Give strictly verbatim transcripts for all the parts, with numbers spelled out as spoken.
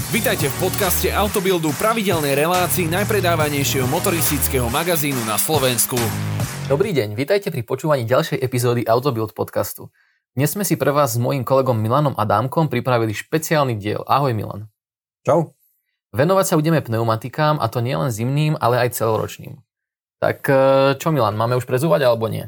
Vitajte v podcaste Autobildu, pravidelnej relácii najpredávanejšieho motoristického magazínu na Slovensku. Dobrý deň, vitajte pri počúvaní ďalšej epizódy Autobild podcastu. Dnes sme si pre vás s mojím kolegom Milanom Adámkom pripravili špeciálny diel. Ahoj Milan. Čau. Venovať sa budeme pneumatikám, a to nielen zimným, ale aj celoročným. Tak čo Milan, máme už prezúvať alebo nie?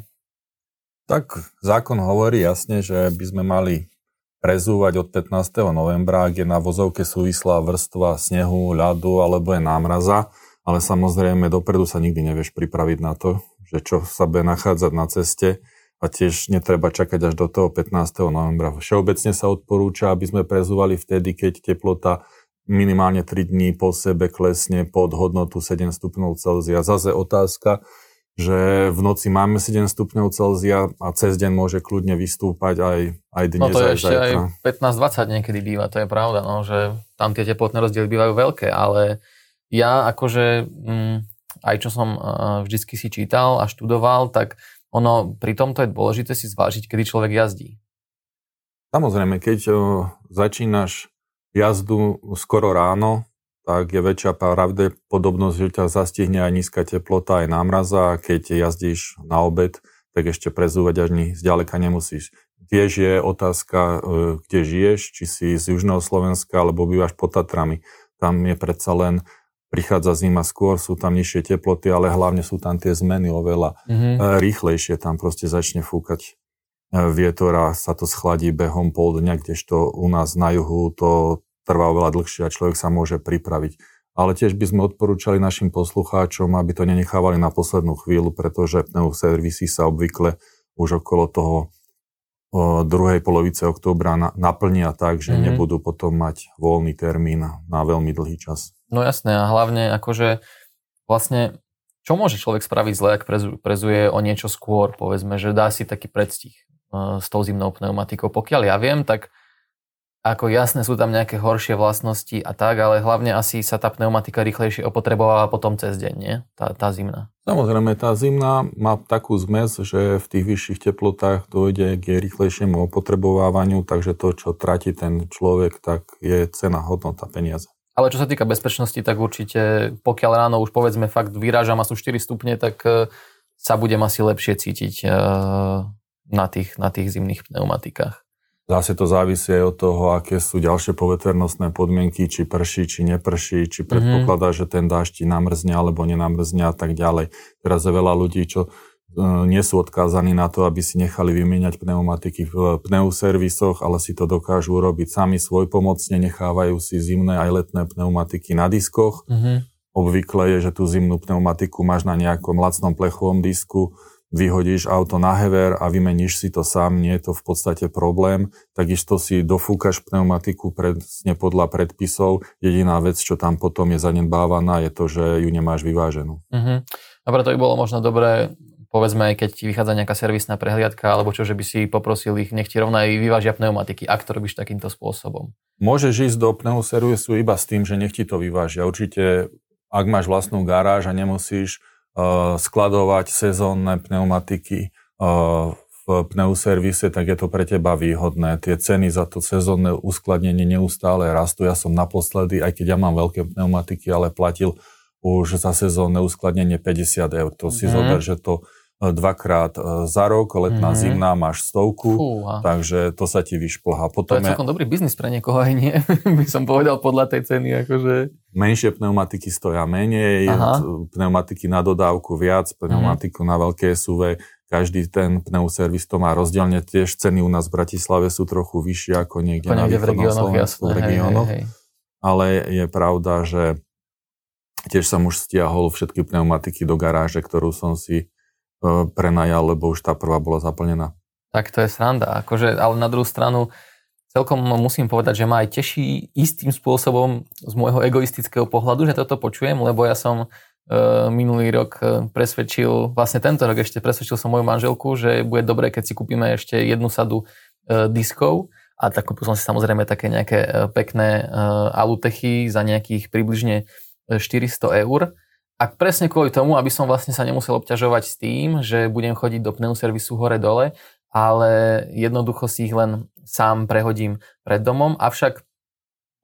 Tak zákon hovorí jasne, že by sme mali prezúvať od pätnásteho novembra, ak je na vozovke súvislá vrstva snehu, ľadu alebo je námraza, ale samozrejme dopredu sa nikdy nevieš pripraviť na to, že čo sa bude nachádzať na ceste a tiež netreba čakať až do toho pätnásteho novembra. Všeobecne sa odporúča, aby sme prezúvali vtedy, keď teplota minimálne tri dní po sebe klesne pod hodnotu sedem stupňov Celzia. Zase otázka, že v noci máme sedem stupňov Celzia a cez deň môže kľudne vystúpať aj, aj dnes, no to aj ešte zajtra. Aj pätnásť dvadsať niekedy býva, to je pravda, no, že tam tie teplotné rozdiely bývajú veľké, ale ja akože mm, aj čo som uh, vždycky si čítal a študoval, tak ono pri tomto je dôležité si zvážiť, kedy človek jazdí. Samozrejme, keď uh, začínaš jazdu skoro ráno, tak je väčšia pravdepodobnosť, že ťa zastihne aj nízka teplota, aj námraza, a keď jazdíš na obed, tak ešte prezúvať ani zďaleka nemusíš. Tiež je otázka, kde žiješ, či si z južného Slovenska, alebo bývaš pod Tatrami. Tam je predsa len, prichádza zima skôr, sú tam nižšie teploty, ale hlavne sú tam tie zmeny oveľa mm-hmm. rýchlejšie, tam proste začne fúkať vietor a sa to schladí behom pol dňa, kdežto u nás na juhu to trvá oveľa dlhšie a človek sa môže pripraviť. Ale tiež by sme odporúčali našim poslucháčom, aby to nenechávali na poslednú chvíľu, pretože pneuservisy sa obvykle už okolo toho o, druhej polovice októbra na, naplnia tak, že mm-hmm. nebudú potom mať voľný termín na veľmi dlhý čas. No jasné, a hlavne akože vlastne, čo môže človek spraviť zle, ak prezuje o niečo skôr, povedzme, že dá si taký predstih uh, s tou zimnou pneumatikou. Pokiaľ ja viem, tak ako jasné, sú tam nejaké horšie vlastnosti a tak, ale hlavne asi sa tá pneumatika rýchlejšie opotrebovala potom cez deň, nie? Tá, tá zimná. Samozrejme, tá zimná má takú zmes, že v tých vyšších teplotách dojde k rýchlejšiemu opotrebovávaniu, takže to, čo tratí ten človek, tak je cena, hodnota, peniaze. Ale čo sa týka bezpečnosti, tak určite, pokiaľ ráno už povedzme fakt vyrážam a sú štyri stupne, tak sa budem asi lepšie cítiť na tých, na tých zimných pneumatikách. Zase to závisí aj od toho, aké sú ďalšie poveternostné podmienky, či prší, či neprší, či predpokladá, mm-hmm. že ten dážď namrzne alebo nenamrzne a tak ďalej. Teraz je veľa ľudí, čo uh, nie sú odkázaní na to, aby si nechali vymieňať pneumatiky v pneuservisoch, ale si to dokážu urobiť sami svojpomocne, nechávajú si zimné aj letné pneumatiky na diskoch. Mm-hmm. Obvykle je, že tú zimnú pneumatiku máš na nejakom lacnom plechovom disku, vyhodíš auto na hever a vymeníš si to sám, nie je to v podstate problém. Takisto si dofúkaš pneumatiku presne podľa predpisov. Jediná vec, čo tam potom je zanedbávaná, je to, že ju nemáš vyváženú. Uh-huh. A preto by bolo možno dobré, povedzme, aj keď ti vychádza nejaká servisná prehliadka, alebo čo, že by si poprosil ich, nech ti rovno aj vyvážia pneumatiky, ak to robíš takýmto spôsobom. Môžeš ísť do pneuservisu iba s tým, že nech ti to vyvážia. Určite, ak máš vlastnú garáž a nemusíš skladovať sezónne pneumatiky v pneuservise, tak je to pre teba výhodné. Tie ceny za to sezónne uskladnenie neustále rastú. Ja som naposledy, aj keď ja mám veľké pneumatiky, ale platil už za sezónne uskladnenie päťdesiat eur. To si mm. zober, že to dvakrát za rok, letná mm. zimná máš stovku, Fúha. takže to sa ti vyšplhá. Potom to je celkom je... dobrý biznis pre niekoho aj nie, by som povedal podľa tej ceny. Akože... Menšie pneumatiky stoja menej, Aha. pneumatiky na dodávku viac, pneumatiku mm. na veľké es ú vé. Každý ten pneuservis to má rozdielne. Tiež ceny u nás v Bratislave sú trochu vyššie ako niekde na východnom Slovensku, v regiónoch. Hej, hej, hej. Ale je pravda, že tiež som už stiahol všetky pneumatiky do garáže, ktorú som si prenajal, lebo už tá prvá bola zaplnená. Tak to je sranda. Akože, ale na druhú stranu celkom musím povedať, že ma aj teší istým spôsobom z môjho egoistického pohľadu, že toto počujem, lebo ja som e, minulý rok presvedčil, vlastne tento rok ešte presvedčil som moju manželku, že bude dobré, keď si kúpime ešte jednu sadu e, diskov a tak kúpil som si samozrejme také nejaké e, pekné e, alutechy za nejakých približne štyristo eur. A presne kvôli tomu, aby som vlastne sa nemusel obťažovať s tým, že budem chodiť do pneuservisu hore-dole, ale jednoducho si ich len sám prehodím pred domom. Avšak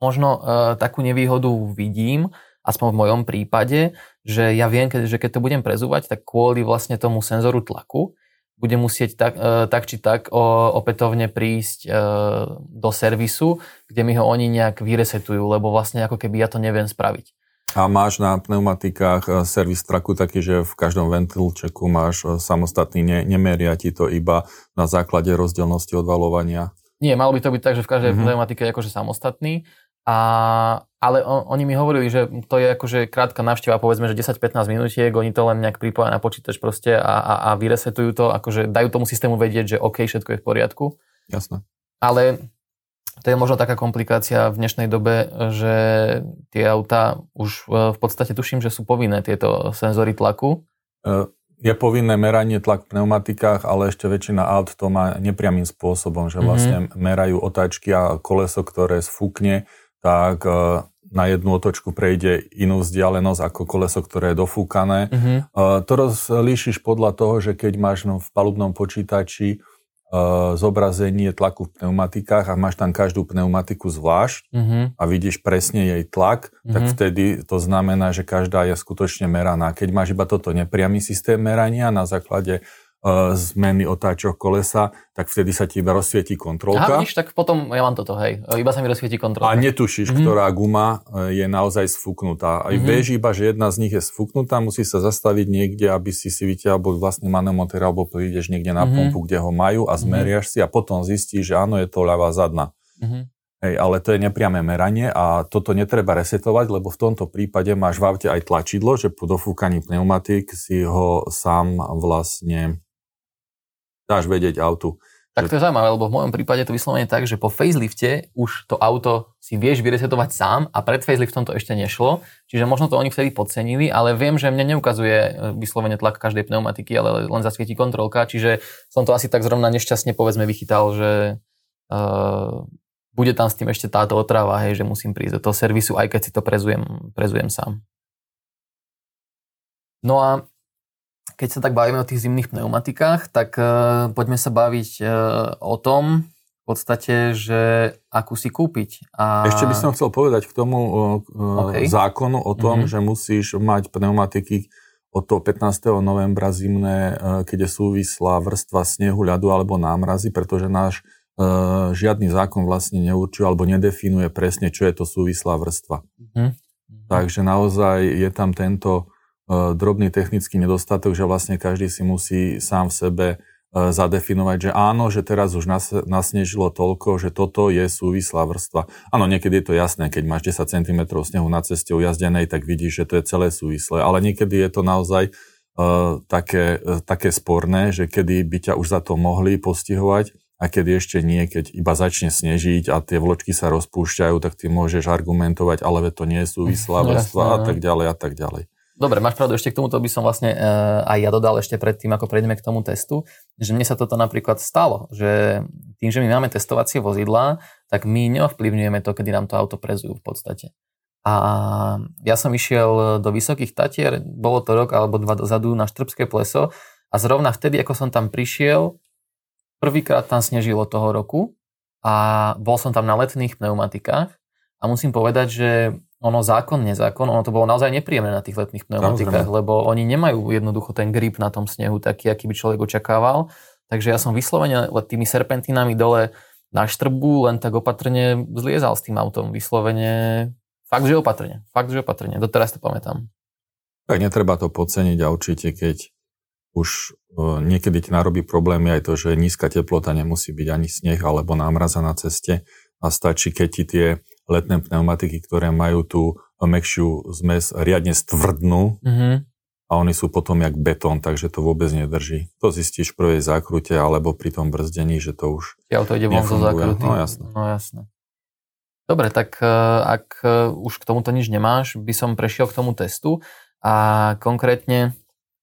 možno uh, takú nevýhodu vidím, aspoň v mojom prípade, že ja viem, že keď to budem prezúvať, tak kvôli vlastne tomu senzoru tlaku budem musieť tak, uh, tak či tak uh, opätovne prísť uh, do servisu, kde mi ho oni nejak vyresetujú, lebo vlastne ako keby ja to neviem spraviť. A máš na pneumatikách servis traku taký, že v každom ventilčeku máš samostatný, ne, nemeria ti to iba na základe rozdielnosti odvalovania? Nie, malo by to byť tak, že v každej mm-hmm. pneumatike je akože samostatný. A, ale on, oni mi hovorili, že to je akože krátka návšteva, povedzme, že desať pätnásť minútiek, oni to len nejak pripoja na počítač proste a, a, a vyresetujú to, akože dajú tomu systému vedieť, že OK, všetko je v poriadku. Jasné. Ale to je možno taká komplikácia v dnešnej dobe, že tie autá už v podstate tuším, že sú povinné tieto senzory tlaku. Je povinné meranie tlak v pneumatikách, ale ešte väčšina aut to má nepriamým spôsobom, že vlastne mm-hmm. merajú otáčky a koleso, ktoré sfúkne, tak na jednu otočku prejde inú vzdialenosť ako koleso, ktoré je dofúkané. Mm-hmm. To rozlíšiš podľa toho, že keď máš v palubnom počítači zobrazenie tlaku v pneumatikách a máš tam každú pneumatiku zvlášť mm-hmm. a vidíš presne jej tlak, mm-hmm. tak vtedy to znamená, že každá je skutočne meraná. Keď máš iba toto nepriamy systém merania na základe uh, zmeny otáčok kolesa, tak vtedy sa ti iba rozsvietí kontrolka. Aha, vidíš, tak potom ja mám toto, hej. Iba sa mi rozsvietí kontrolka. A netušíš, mm-hmm. ktorá guma je naozaj sfúknutá. Aj mm-hmm. vieš iba, že jedna z nich je sfúknutá, musí sa zastaviť niekde, aby si si vytiaľ vlastný manometer, alebo prídeš niekde na mm-hmm. pumpu, kde ho majú a zmeriaš mm-hmm. si a potom zistíš, že áno, je to ľavá zadná. Mm-hmm. Hej, ale to je nepriame meranie a toto netreba resetovať, lebo v tomto prípade máš v aute aj tlačidlo, že po dofúkaní pneumatík si ho sám vlastne dáš vedieť autu. Tak to je zaujímavé, lebo v mojom prípade to vyslovene tak, že po facelifte už to auto si vieš vyresetovať sám a pred faceliftom to ešte nešlo, čiže možno to oni vtedy podcenili, ale viem, že mne neukazuje vyslovene tlak každej pneumatiky, ale len zasvietí kontrolka, čiže som to asi tak zrovna nešťastne povedzme vychytal, že uh, bude tam s tým ešte táto otrava, hej, že musím prísť do toho servisu, aj keď si to prezujem, prezujem sám. No a keď sa tak bavíme o tých zimných pneumatikách, tak uh, poďme sa baviť uh, o tom, v podstate, že akú si kúpiť. A... Ešte by som chcel povedať k tomu uh, okay. zákonu o tom, mm-hmm. že musíš mať pneumatiky od toho pätnásteho novembra zimné, uh, keď je súvislá vrstva snehu, ľadu alebo námrazy, pretože náš uh, žiadny zákon vlastne neurčuje alebo nedefinuje presne, čo je to súvislá vrstva. Mm-hmm. Takže naozaj je tam tento drobný technický nedostatok, že vlastne každý si musí sám v sebe zadefinovať, že áno, že teraz už nas, nasnežilo toľko, že toto je súvislá vrstva. Áno, niekedy je to jasné, keď máš desať centimetrov snehu na ceste ujazdenej, tak vidíš, že to je celé súvislé, ale niekedy je to naozaj uh, také, uh, také sporné, že kedy by ťa už za to mohli postihovať a kedy ešte nie, keď iba začne snežiť a tie vločky sa rozpúšťajú, tak ty môžeš argumentovať, ale to nie je súvislá vrstva a tak ďalej a tak ďalej. Dobre, máš pravdu, ešte k tomuto by som vlastne e, aj ja dodal ešte predtým, ako prejdeme k tomu testu, že mne sa toto napríklad stalo, že tým, že my máme testovacie vozidlá, tak my neovplyvňujeme to, kedy nám to auto prezujú v podstate. A ja som išiel do Vysokých Tatier, bolo to rok alebo dva dozadu na Štrbské pleso a zrovna vtedy, ako som tam prišiel, prvýkrát tam snežilo toho roku a bol som tam na letných pneumatikách a musím povedať, že ono zákon, nezákon, ono to bolo naozaj nepríjemné na tých letných pneumatikách, lebo oni nemajú jednoducho ten grip na tom snehu taký, aký by človek očakával. Takže ja som vyslovene tými serpentinami dole na Štrbu len tak opatrne zliezal s tým autom. Vyslovene fakt, že opatrne. Fakt, že opatrne. Doteraz to pamätám. Tak netreba to podceniť a určite, keď už niekedy ti narobí problémy aj to, že nízka teplota, nemusí byť ani sneh alebo námraza na ceste a stačí, keď ti tie letné pneumatiky, ktoré majú tú mäkšiu zmes, riadne stvrdnú mm-hmm. a oni sú potom jak betón, takže to vôbec nedrží. To zistíš v prvej zákrute alebo pri tom brzdení, že to už ja to ide von zo zákruty. No jasné. No jasné. Dobre, tak ak už k tomuto nič nemáš, by som prešiel k tomu testu a konkrétne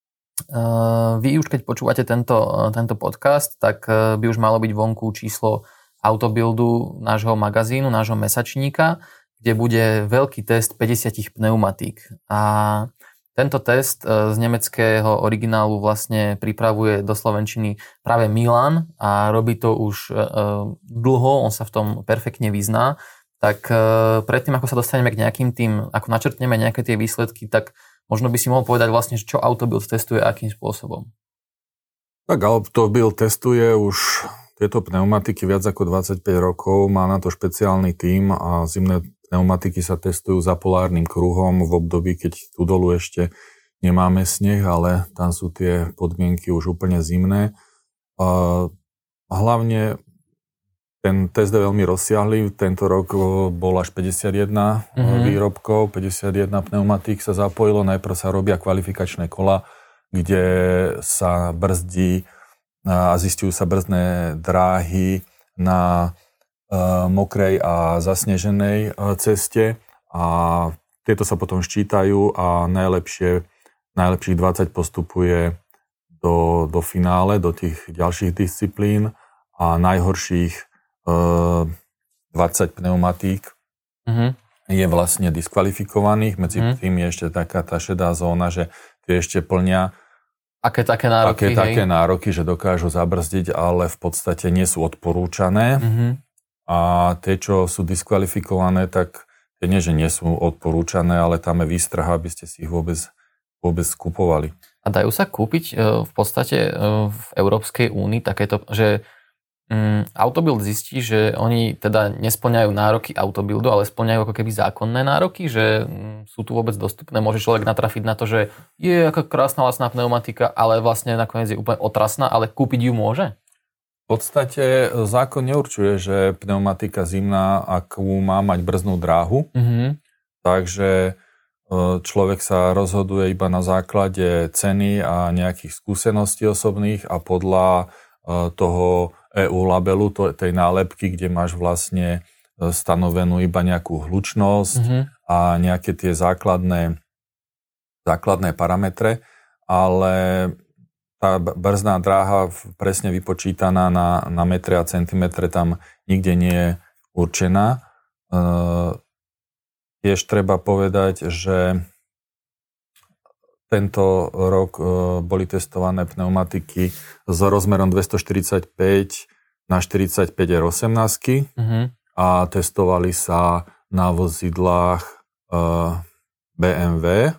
vy už keď počúvate tento, tento podcast, tak by už malo byť vonku číslo Autobildu nášho magazínu, nášho mesačníka, kde bude veľký test päťdesiat pneumatík. A tento test z nemeckého originálu vlastne pripravuje do slovenčiny práve Milan a robí to už dlho, on sa v tom perfektne vyzná. tak uh, predtým, ako sa dostaneme k nejakým tým, ako načrtneme nejaké tie výsledky, tak možno by si mohol povedať vlastne, čo Autobild testuje a akým spôsobom. Tak Autobild testuje už tieto pneumatiky viac ako dvadsaťpäť rokov, má na to špeciálny tím a zimné pneumatiky sa testujú za polárnym kruhom v období, keď tu dolu ešte nemáme sneh, ale tam sú tie podmienky už úplne zimné. Uh, hlavne ten test je veľmi rozsiahlý. Tento rok bol až päťdesiatjeden mm-hmm. výrobkov, päťdesiatjeden pneumatík sa zapojilo. Najprv sa robia kvalifikačné kola, kde sa brzdí a zistujú sa brzdné dráhy na uh, mokrej a zasneženej uh, ceste a tieto sa potom ščítajú a najlepšie, najlepších dvadsať postupuje do, do finále, do tých ďalších disciplín a najhorších dvadsať pneumatík uh-huh. je vlastne diskvalifikovaných. Medzi uh-huh. tým je ešte taká tá šedá zóna, že tie ešte plnia aké také nároky, aké také nároky, že dokážu zabrzdiť, ale v podstate nie sú odporúčané. Uh-huh. A tie, čo sú diskvalifikované, tak tie nie, že nie sú odporúčané, ale tam je výstraha, aby ste si ich vôbec, vôbec skupovali. A dajú sa kúpiť v podstate v Európskej únii takéto, že Um, Autobild zistí, že oni teda nesplňajú nároky Autobildu, ale splňajú ako keby zákonné nároky, že um, sú tu vôbec dostupné. Môže človek natrafiť na to, že je aká krásna lacná pneumatika, ale vlastne nakoniec je úplne otrasná, ale kúpiť ju môže? V podstate zákon neurčuje, že pneumatika zimná, akú má mať brzdnú dráhu. Mm-hmm. Takže človek sa rozhoduje iba na základe ceny a nejakých skúseností osobných a podľa toho é ú labelu, to, tej nálepky, kde máš vlastne stanovenú iba nejakú hlučnosť mm-hmm. a nejaké tie základné, základné parametre, ale tá brzdná dráha presne vypočítaná na, na metre a centimetre tam nikde nie je určená. Tiež treba povedať, že tento rok boli testované pneumatiky s rozmerom dvestoštyridsaťpäť na štyridsaťpäť er osemnásť uh-huh. a testovali sa na vozidlách uh, bé em vé.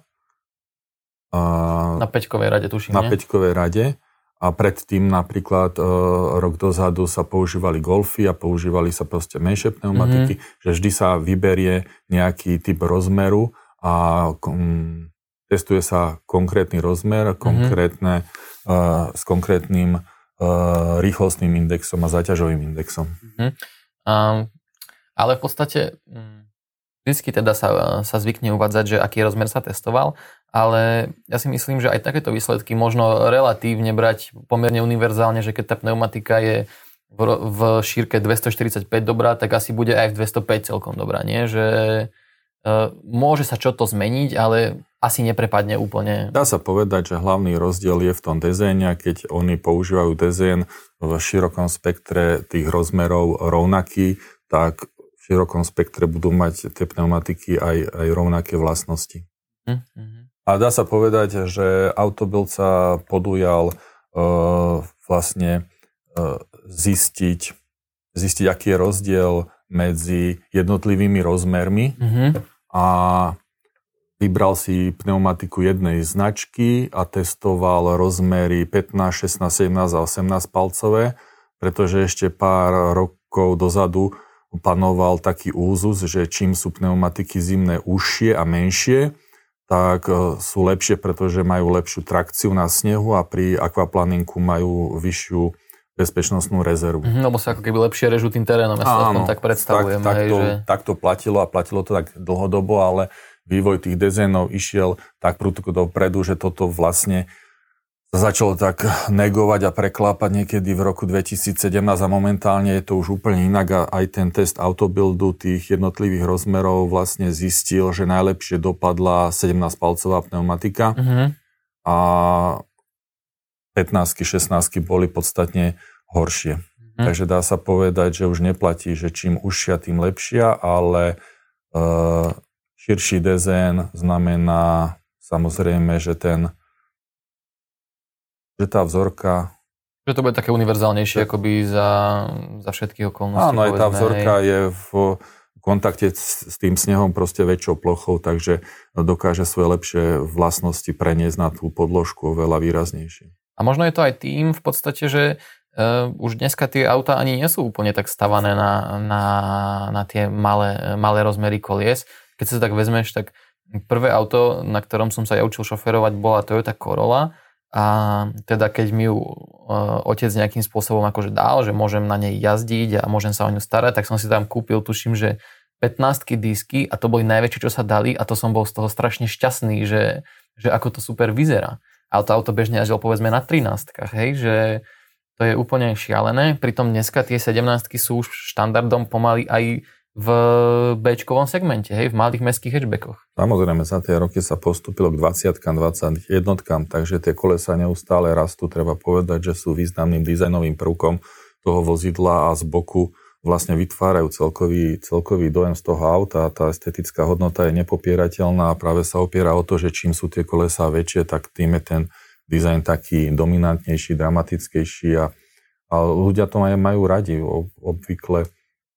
Uh, na päťkovej rade, tuším, Na nie? päťkovej rade. A predtým napríklad uh, rok dozadu sa používali Golfy a používali sa proste menšie pneumatiky, uh-huh. že vždy sa vyberie nejaký typ rozmeru a um, testuje sa konkrétny rozmer, konkrétne, mm-hmm. uh, s konkrétnym uh, rýchlostným indexom a záťažovým indexom. Mm-hmm. Um, ale v podstate vždycky teda sa, sa zvykne uvádzať, že aký rozmer sa testoval, ale ja si myslím, že aj takéto výsledky možno relatívne brať pomerne univerzálne, že keď tá pneumatika je v, v šírke dvestoštyridsaťpäť dobrá, tak asi bude aj v dvestopäť celkom dobrá, nie? Že uh, môže sa čo to zmeniť, ale asi neprepadne úplne. Dá sa povedať, že hlavný rozdiel je v tom dezéne, keď oni používajú dezén v širokom spektre tých rozmerov rovnaký, tak v širokom spektre budú mať tie pneumatiky aj, aj rovnaké vlastnosti. Mm-hmm. A dá sa povedať, že Autobild sa podujal uh, vlastne uh, zistiť, zistiť, aký je rozdiel medzi jednotlivými rozmermi mm-hmm. a vybral si pneumatiku jednej značky a testoval rozmery pätnásť, šestnásť, sedemnásť a osemnásť palcové, pretože ešte pár rokov dozadu panoval taký úzus, že čím sú pneumatiky zimné užšie a menšie, tak sú lepšie, pretože majú lepšiu trakciu na snehu a pri aquaplaninku majú vyššiu bezpečnostnú rezervu. Mm, lebo sa ako keby lepšie režú tým terénom, ja sa aspoň tak predstavujem. Tak, tak, hej, to, že... tak to platilo a platilo to tak dlhodobo, ale vývoj tých dezénov išiel tak prudko dopredu, že toto vlastne sa začalo tak negovať a preklápať niekedy v roku dvetisícsedemnásť a momentálne je to už úplne inak a aj ten test Autobildu tých jednotlivých rozmerov vlastne zistil, že najlepšie dopadla sedemnásťpalcová pneumatika uh-huh. a pätnásť šestnásť boli podstatne horšie. Uh-huh. Takže dá sa povedať, že už neplatí, že čím užšia, tým lepšia, ale uh, širší dezén znamená samozrejme, že ten že tá vzorka... Že to bude také univerzálnejšie, akoby za, za všetky okolnosti. Áno, aj tá vzorka hej. je v kontakte s tým snehom proste väčšou plochou, takže dokáže svoje lepšie vlastnosti preniesť na tú podložku oveľa výraznejšie. A možno je to aj tým v podstate, že uh, už dneska tie auta ani nie sú úplne tak stavané na, na, na tie malé, malé rozmery kolies. Keď sa tak vezmeš, tak prvé auto, na ktorom som sa ja učil šoferovať, bola Toyota Corolla. A teda keď mi ju uh, otec nejakým spôsobom akože dal, že môžem na nej jazdiť a môžem sa o ňu starať, tak som si tam kúpil, tuším, že pätnástky disky a to boli najväčšie, čo sa dali a to som bol z toho strašne šťastný, že, že ako to super vyzerá. Ale to auto bežne jazdil povedzme na trináctkach, hej, že to je úplne šialené. Pritom dneska tie sedemnáctky sú už štandardom pomaly aj v béčkovom segmente, hej, v malých mestských hatchbackoch. Samozrejme, za tie roky sa postúpilo k dvadsiatkam, dvadsaťjednotkam, takže tie kolesa neustále rastú. Treba povedať, že sú významným dizajnovým prvkom toho vozidla a z boku vlastne vytvárajú celkový, celkový dojem z toho auta. Tá estetická hodnota je nepopierateľná a práve sa opiera o to, že čím sú tie kolesá väčšie, tak tým je ten dizajn taký dominantnejší, dramatickejší a, a ľudia to aj majú radi. Obvykle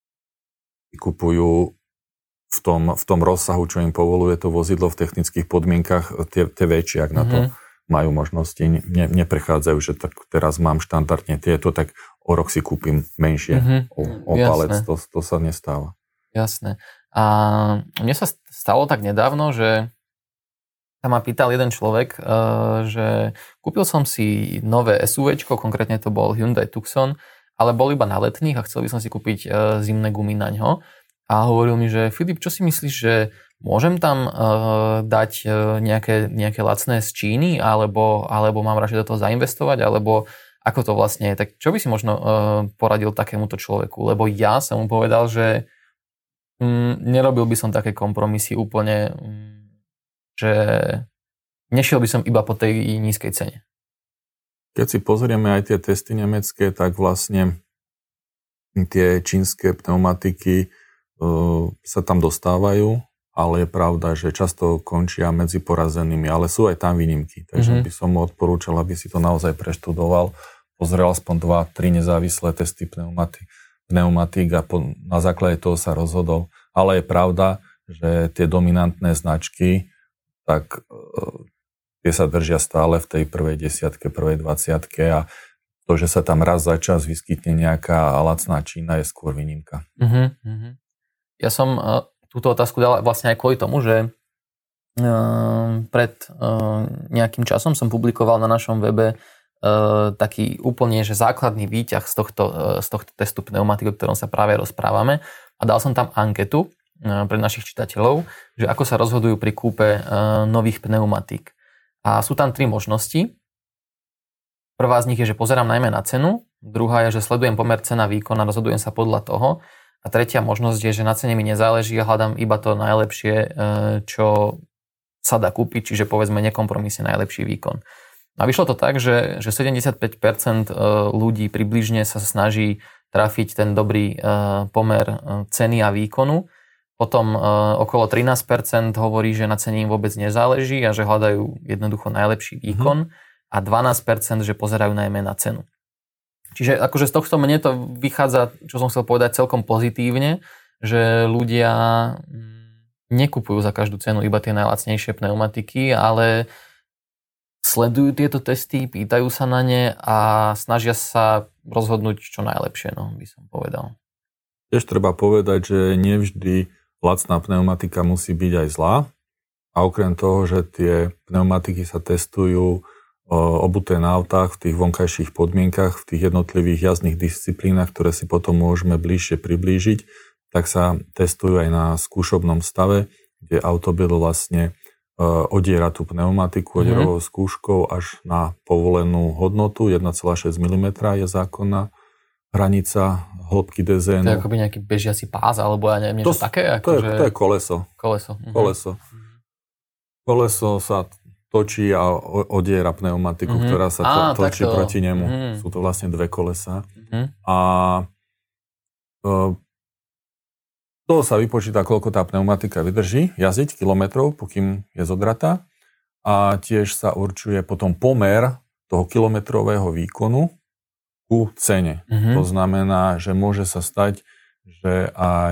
kupujú v tom, v tom rozsahu, čo im povoluje to vozidlo v technických podmienkach, tie, tie väčšie, ak na to mm-hmm. majú možnosti, ne, neprechádzajú, že tak teraz mám štandardne tieto, tak o rok si kúpim menšie mm-hmm. o, o palec, to, to sa nestáva. Jasné. A mne sa stalo tak nedávno, že sa ma pýtal jeden človek, že kúpil som si nové SUVčko, konkrétne to bol Hyundai Tucson, ale bol iba na letných a chcel by som si kúpiť zimné gumy na ňo. A hovoril mi, že Filip, čo si myslíš, že môžem tam uh, dať uh, nejaké, nejaké lacné z Číny, alebo, alebo mám radšej do toho zainvestovať, alebo ako to vlastne je. Tak čo by si možno uh, poradil takémuto človeku? Lebo ja som mu povedal, že um, nerobil by som také kompromisy úplne, um, že nešiel by som iba po tej nízkej cene. Keď si pozrieme aj tie testy nemecké, tak vlastne tie čínske pneumatiky uh, sa tam dostávajú, ale je pravda, že často končia medzi porazenými, ale sú aj tam výnimky. Takže mm-hmm. by som mu odporúčal, aby si to naozaj preštudoval, pozrel aspoň dva, tri nezávislé testy pneumatik, pneumatik a po, na základe toho sa rozhodol. Ale je pravda, že tie dominantné značky, tak uh, tie sa držia stále v tej prvej desiatke, prvej dvaciatke a to, že sa tam raz za čas vyskytne nejaká lacná Čína, je skôr výnimka. Uh-huh, uh-huh. Ja som uh, túto otázku dal vlastne aj kvôli tomu, že uh, pred uh, nejakým časom som publikoval na našom webe uh, taký úplne že základný výťah z tohto, uh, z tohto testu pneumatik, o ktorom sa práve rozprávame a dal som tam anketu uh, pre našich čitateľov, že ako sa rozhodujú pri kúpe uh, nových pneumatík. A sú tam tri možnosti. Prvá z nich je, že pozerám najmä na cenu, druhá je, že sledujem pomer cena výkon a rozhodujem sa podľa toho a tretia možnosť je, že na cene mi nezáleží a hľadám iba to najlepšie, čo sa dá kúpiť, čiže povedzme nekompromisne najlepší výkon. A vyšlo to tak, že, že sedemdesiatpäť percent ľudí približne sa snaží trafiť ten dobrý pomer ceny a výkonu. Potom uh, okolo trinásť percent hovorí, že na cene im vôbec nezáleží a že hľadajú jednoducho najlepší výkon mm. a dvanásť percent, že pozerajú najmä na cenu. Čiže akože z tohto mne to vychádza, čo som chcel povedať, celkom pozitívne, že ľudia nekupujú za každú cenu iba tie najlacnejšie pneumatiky, ale sledujú tieto testy, pýtajú sa na ne a snažia sa rozhodnúť čo najlepšie, no by som povedal. Tiež treba povedať, že nevždy lacná pneumatika musí byť aj zlá a okrem toho, že tie pneumatiky sa testujú obuté na autách v tých vonkajších podmienkach, v tých jednotlivých jazdných disciplínach, ktoré si potom môžeme bližšie priblížiť, tak sa testujú aj na skúšobnom stave, kde autobil vlastne odiera tú pneumatiku odierovou mm. skúškou až na povolenú hodnotu jeden celá šesť milimetra je zákonná hranica hĺbky dezénu. To je akoby nejaký bežiaci pás, alebo ja neviem, niečo to, také? Ako to, je, že... to je koleso. Koleso. Uh-huh. Koleso. Koleso sa točí a odiera pneumatiku, uh-huh. ktorá sa to, Á, točí takto. proti nemu. Uh-huh. Sú to vlastne dve kolesá. Uh-huh. A uh, to sa vypočíta, koľko tá pneumatika vydrží jazdiť kilometrov, pokým je zodratá. A tiež sa určuje potom pomer toho kilometrového výkonu ku cene. Mm-hmm. To znamená, že môže sa stať, že aj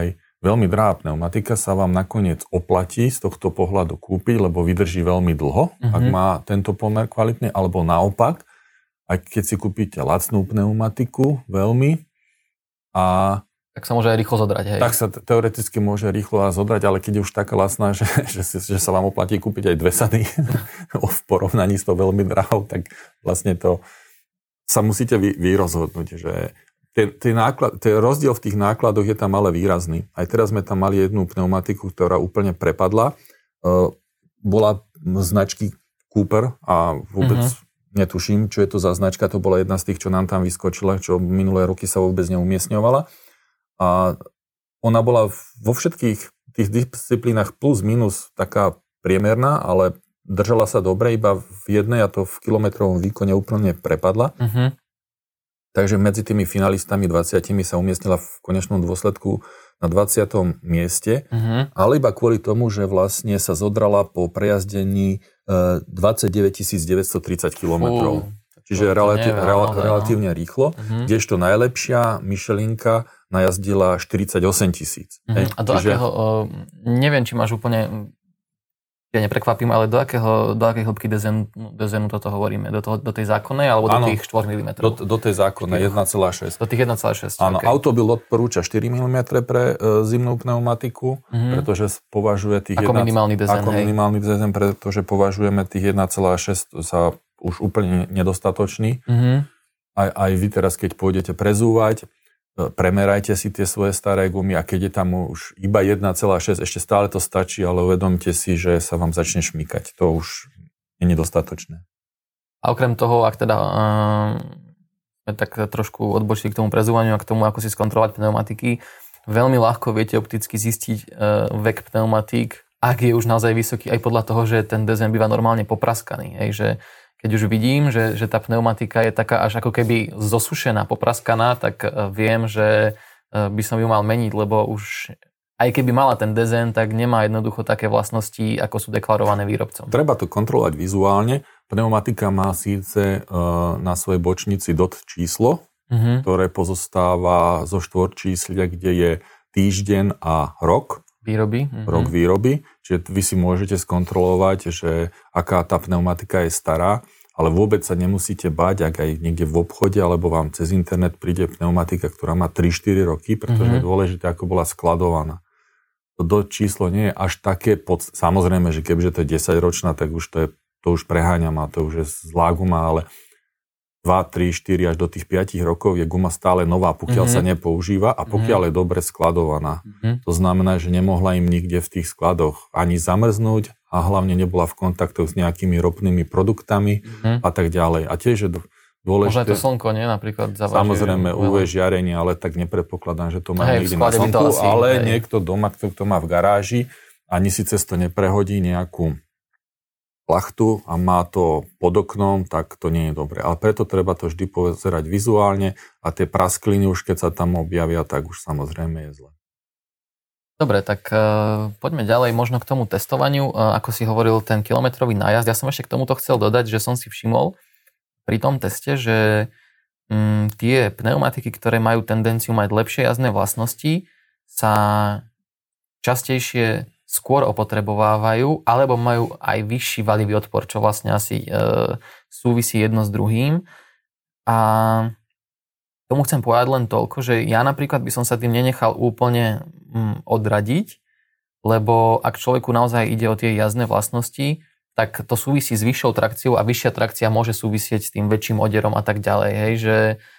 veľmi drahá pneumatika sa vám nakoniec oplatí z tohto pohľadu kúpiť, lebo vydrží veľmi dlho, uh-huh. ak má tento pomer kvalitný, alebo naopak, aj keď si kúpite lacnú pneumatiku veľmi a tak sa môže aj rýchlo zodrať, hej? Tak sa teoreticky môže rýchlo zodrať, ale keď je už taká lacná, že, že, že sa vám oplatí kúpiť aj dve sady v porovnaní s to veľmi drahou, tak vlastne to sa musíte vy, vy rozhodnúť, že ten, ten, náklad, ten rozdiel v tých nákladoch je tam ale výrazný. Aj teraz sme tam mali jednu pneumatiku, ktorá úplne prepadla. Uh, bola značky Cooper a vôbec uh-huh. netuším, čo je to za značka. To bola jedna z tých, čo nám tam vyskočila, čo minulé roky sa vôbec neumiestňovala. A ona bola vo všetkých tých disciplínach plus minus taká priemerná, ale držala sa dobre, iba v jednej, a to v kilometrovom výkone úplne prepadla. Uh-huh. Takže medzi tými finalistami dvadsiatimi sa umiestnila v konečnom dôsledku na dvadsiatom mieste, uh-huh. ale iba kvôli tomu, že vlastne sa zodrala po prejazdení dvadsaťdeväť deväťsto tridsať kilometrov. Čiže relati- rel- relatívne rýchlo, uh-huh. kdežto najlepšia Michelinka najazdila štyridsaťosem tisíc. Uh-huh. A do Čiže... akého, uh, neviem, či máš úplne, ja neprekvapím, ale do akého, do akej hĺbky dezenu, dezenu toto hovoríme? Do, toho, do tej zákonnej, alebo do ano, tých štyri milimetre? Do, do tej zákonnej, jeden celá šesť. Do tých jeden celá šesť, áno, okay. Autobil odporúča štyri milimetre pre uh, zimnú pneumatiku, uh-huh. pretože považuje tých... Ako jedna, minimálny dezen, Ako hej. minimálny dezen, pretože považujeme tých jeden celá šesť za už úplne nedostatočný. Uh-huh. Aj, aj vy teraz, keď pôjdete prezúvať, premerajte si tie svoje staré gumy, a keď je tam už iba jeden celá šesť, ešte stále to stačí, ale uvedomte si, že sa vám začne šmykať. To už je nedostatočné. A okrem toho, ak teda uh, tak trošku odbočili k tomu prezúvaniu a k tomu, ako si skontrolovať pneumatiky, veľmi ľahko viete opticky zistiť uh, vek pneumatík, ak je už naozaj vysoký, aj podľa toho, že ten dezen býva normálne popraskaný. Hej, že keď už vidím, že, že tá pneumatika je taká až ako keby zosušená, popraskaná, tak viem, že by som ju mal meniť, lebo už aj keby mala ten dezen, tak nemá jednoducho také vlastnosti, ako sú deklarované výrobcom. Treba to kontrolovať vizuálne. Pneumatika má síce na svojej bočnici dot číslo, uh-huh. ktoré pozostáva zo štvorčíslia, kde je týždeň a rok. Výroby. Uh-huh. Rok výroby. Čiže vy si môžete skontrolovať, že aká tá pneumatika je stará, ale vôbec sa nemusíte báť, ak aj niekde v obchode, alebo vám cez internet príde pneumatika, ktorá má tri štyri roky, pretože uh-huh. je dôležité, ako bola skladovaná. To dot číslo nie je až také, pod... samozrejme, že kebyže to je desaťročná, tak už to, je, to už preháňam a to už je zlá guma, ale dva, tri, štyri až do tých päť rokov je guma stále nová, pokiaľ mm-hmm. sa nepoužíva a pokiaľ mm-hmm. je dobre skladovaná. Mm-hmm. To znamená, že nemohla im nikde v tých skladoch ani zamrznúť a hlavne nebola v kontaktoch s nejakými ropnými produktami mm-hmm. a tak ďalej. A tiež je dôležité... Možno je to slnko, nie? Napríklad zaváži... Samozrejme, ú vé žiarenie, ale tak nepredpokladám, že to má hej, niekde na slnku, asi, ale hej. niekto doma, kto to má v garáži, ani si cez to neprehodí nejakú plachtu a má to pod oknom, tak to nie je dobré. Ale preto treba to vždy pozerať vizuálne a tie praskliny už keď sa tam objavia, tak už samozrejme je zle. Dobre, tak uh, poďme ďalej možno k tomu testovaniu. Uh, ako si hovoril, ten kilometrový nájazd. Ja som ešte k tomuto chcel dodať, že som si všimol pri tom teste, že um, tie pneumatiky, ktoré majú tendenciu mať lepšie jazdné vlastnosti, sa častejšie skôr opotrebovávajú, alebo majú aj vyšší valivý odpor, čo vlastne asi e, súvisí jedno s druhým. A tomu chcem povedať len toľko, že ja napríklad by som sa tým nenechal úplne mm, odradiť, lebo ak človeku naozaj ide o tie jazdné vlastnosti, tak to súvisí s vyššou trakciou a vyššia trakcia môže súvisieť s tým väčším odderom a tak ďalej. Hej, že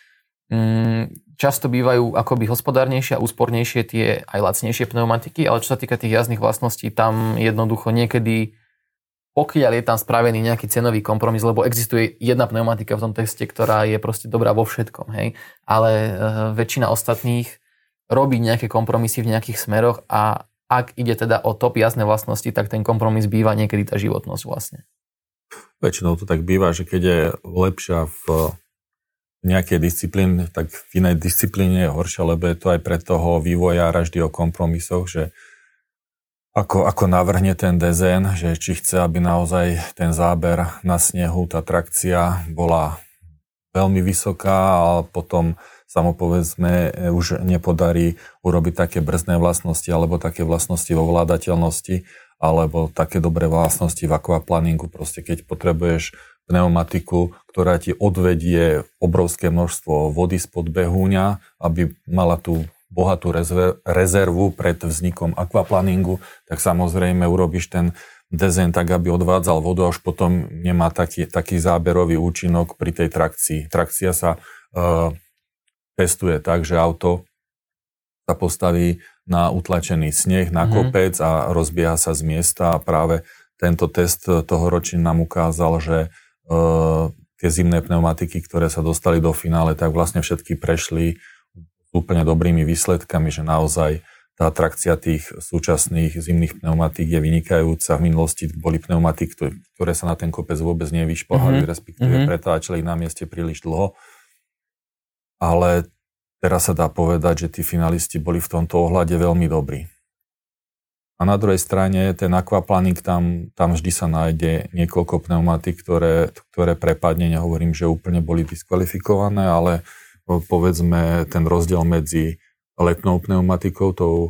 mm, často bývajú akoby hospodárnejšie a úspornejšie tie aj lacnejšie pneumatiky, ale čo sa týka tých jazdných vlastností, tam jednoducho niekedy, pokiaľ je tam spravený nejaký cenový kompromis, lebo existuje jedna pneumatika v tom teste, ktorá je proste dobrá vo všetkom, hej, ale e, väčšina ostatných robí nejaké kompromisy v nejakých smeroch a ak ide teda o top jazdné vlastnosti, tak ten kompromis býva niekedy tá životnosť vlastne. Väčšinou to tak býva, že keď je lepšia v nejakej disciplíne, tak v inej disciplíne je horšia, lebo je to aj pre toho vývojára vždy o kompromisoch, že ako, ako navrhne ten dezén, že či chce, aby naozaj ten záber na snehu, tá trakcia bola veľmi vysoká a potom sa mu povedzme už nepodarí urobiť také brzdné vlastnosti alebo také vlastnosti vo ovládateľnosti alebo také dobré vlastnosti v aquaplaningu. Proste keď potrebuješ pneumatiku, ktorá ti odvedie obrovské množstvo vody spod behúňa, aby mala tú bohatú rezervu pred vznikom aquaplaningu, tak samozrejme urobíš ten dezén tak, aby odvádzal vodu a už potom nemá taký, taký záberový účinok pri tej trakcii. Trakcia sa uh, testuje tak, že auto sa postaví na utlačený sneh, na kopec a rozbieha sa z miesta a práve tento test toho ročí nám ukázal, že uh, tie zimné pneumatiky, ktoré sa dostali do finále, tak vlastne všetky prešli úplne dobrými výsledkami, že naozaj tá trakcia tých súčasných zimných pneumatík je vynikajúca. V minulosti boli pneumatiky, ktoré sa na ten kopec vôbec nevyšplhali, mm-hmm. respektíve mm-hmm. pretáčali na mieste príliš dlho. Ale teraz sa dá povedať, že tí finalisti boli v tomto ohľade veľmi dobrí. A na druhej strane ten aquaplaning, tam, tam vždy sa nájde niekoľko pneumatík, ktoré, ktoré prepadne, nehovorím, že úplne boli diskvalifikované, ale povedzme ten rozdiel medzi letnou pneumatikou, tou,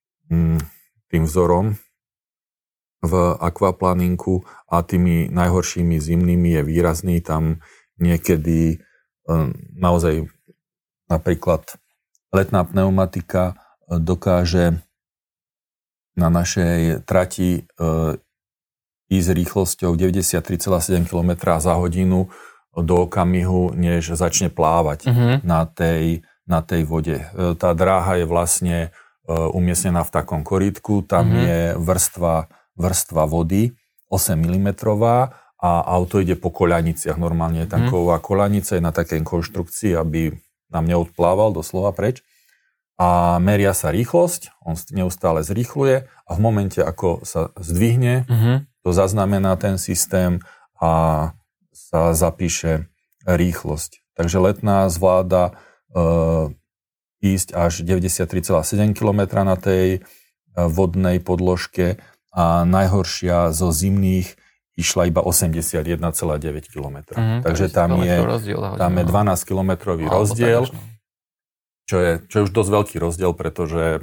tým vzorom v aquaplaningu a tými najhoršími zimnými je výrazný. Tam niekedy naozaj napríklad letná pneumatika dokáže na našej trati ísť rýchlosťou deväťdesiattri celá sedem kilometra za hodinu do okamihu, než začne plávať uh-huh. na, tej, na tej vode. Tá dráha je vlastne uh, umiestnená v takom korítku, tam uh-huh. je vrstva, vrstva vody osem milimetrov a auto ide po koľaniciach. Normálne je tam uh-huh. kovová koľanica, je na takej konštrukcii, aby nám neodplával doslova preč. A meria sa rýchlosť, on neustále zrýchluje a v momente, ako sa zdvihne, uh-huh. to zaznamená ten systém a sa zapíše rýchlosť. Takže letná zvláda e, ísť až deväťdesiattri celá sedem kilometra na tej e, vodnej podložke a najhoršia zo zimných išla iba osemdesiatjeden celá deväť kilometra. Mm, Takže tam je, rozdiel, tam je dvanásť kilometrový rozdiel, čo je, čo je už dosť veľký rozdiel, pretože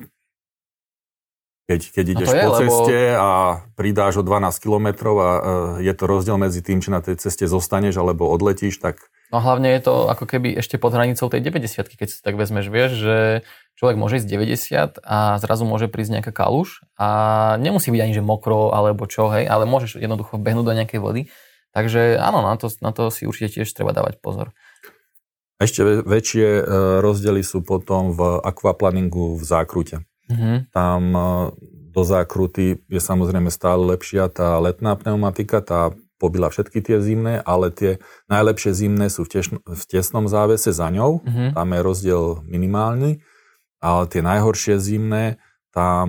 Keď, keď ideš no je, po ceste lebo... a pridáš o dvanásť kilometrov a uh, je to rozdiel medzi tým, či na tej ceste zostaneš alebo odletíš, tak... No hlavne je to ako keby ešte pod hranicou tej deväťdesiatky, keď si tak vezmeš, vieš, že človek môže ísť deväťdesiat a zrazu môže prísť nejaká kaluž a nemusí byť ani že mokro alebo čo, hej, ale môžeš jednoducho behnúť do nejakej vody. Takže áno, na to, na to si určite tiež treba dávať pozor. Ešte väčšie rozdiely sú potom v aquaplaningu v zákrute. Mm-hmm. Tam do zákruty je samozrejme stále lepšia tá letná pneumatika, tá pobila všetky tie zimné, ale tie najlepšie zimné sú v, tešn- v tesnom závese za ňou, mm-hmm. tam je rozdiel minimálny, ale tie najhoršie zimné, tam,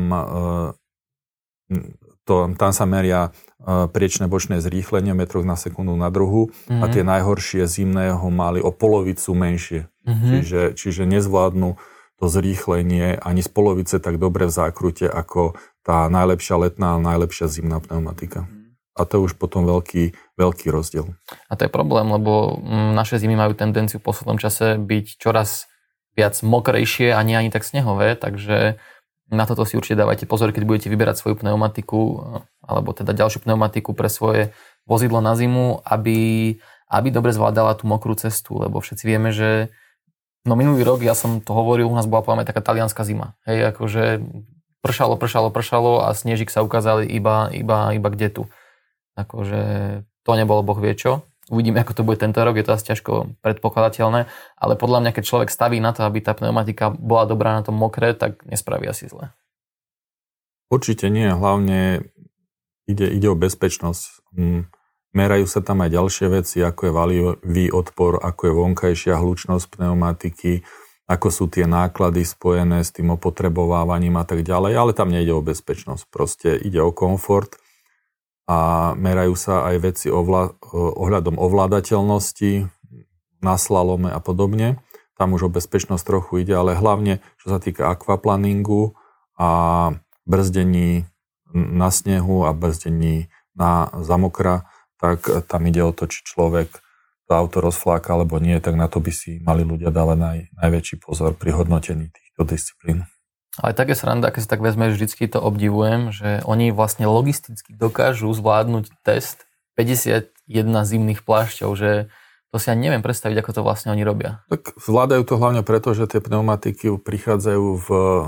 to, tam sa meria priečné bočné zrýchlenie v metroch na sekundu na druhu mm-hmm. a tie najhoršie zimné ho mali o polovicu menšie, mm-hmm. čiže, čiže nezvládnu to zrýchlenie ani z polovice tak dobre v zákrute ako tá najlepšia letná a najlepšia zimná pneumatika. A to je už potom veľký, veľký rozdiel. A to je problém, lebo naše zimy majú tendenciu v poslednom čase byť čoraz viac mokrejšie a nie ani tak snehové, takže na toto si určite dávajte pozor, keď budete vyberať svoju pneumatiku alebo teda ďalšiu pneumatiku pre svoje vozidlo na zimu, aby, aby dobre zvládala tú mokrú cestu, lebo všetci vieme, že no minulý rok, ja som to hovoril, u nás bola povedzme taká talianska zima. Hej, akože pršalo, pršalo, pršalo a snežík sa ukázali iba, iba, iba kde tu. Akože to nebolo boh vie čo. Uvidíme, ako to bude tento rok, je to asi ťažko predpokladateľné, ale podľa mňa, keď človek staví na to, aby tá pneumatika bola dobrá na tom mokré, tak nespraví asi zle. Určite nie, hlavne ide, ide o bezpečnosť. Merajú sa tam aj ďalšie veci, ako je valivý odpor, ako je vonkajšia hlučnosť pneumatiky, ako sú tie náklady spojené s tým opotrebovávaním a tak ďalej, ale tam nejde o bezpečnosť, proste ide o komfort a merajú sa aj veci ovla- ohľadom ovládateľnosti na slalome a podobne. Tam už o bezpečnosť trochu ide, ale hlavne, čo sa týka aquaplaningu a brzdení na snehu a brzdení na zamokra, tak tam ide o to, či človek tú auto rozfláka alebo nie, tak na to by si mali ľudia dávať naj, najväčší pozor pri hodnotení týchto disciplín. Ale tak je sranda, keď si tak vezmeš, vždycky to obdivujem, že oni vlastne logisticky dokážu zvládnuť test päťdesiatjeden zimných plášťov, že to si ani neviem predstaviť, ako to vlastne oni robia. Tak zvládajú to hlavne preto, že tie pneumatiky prichádzajú v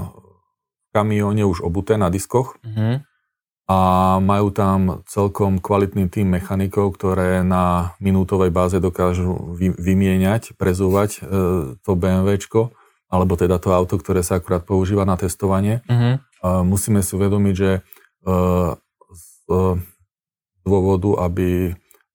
kamióne už obuté na diskoch. Mhm. A majú tam celkom kvalitný tím mechanikov, ktoré na minútovej báze dokážu vy, vymieňať, prezúvať e, to BMWčko, alebo teda to auto, ktoré sa akurát používa na testovanie. Mm-hmm. E, musíme si uvedomiť, že e, z e, dôvodu, aby,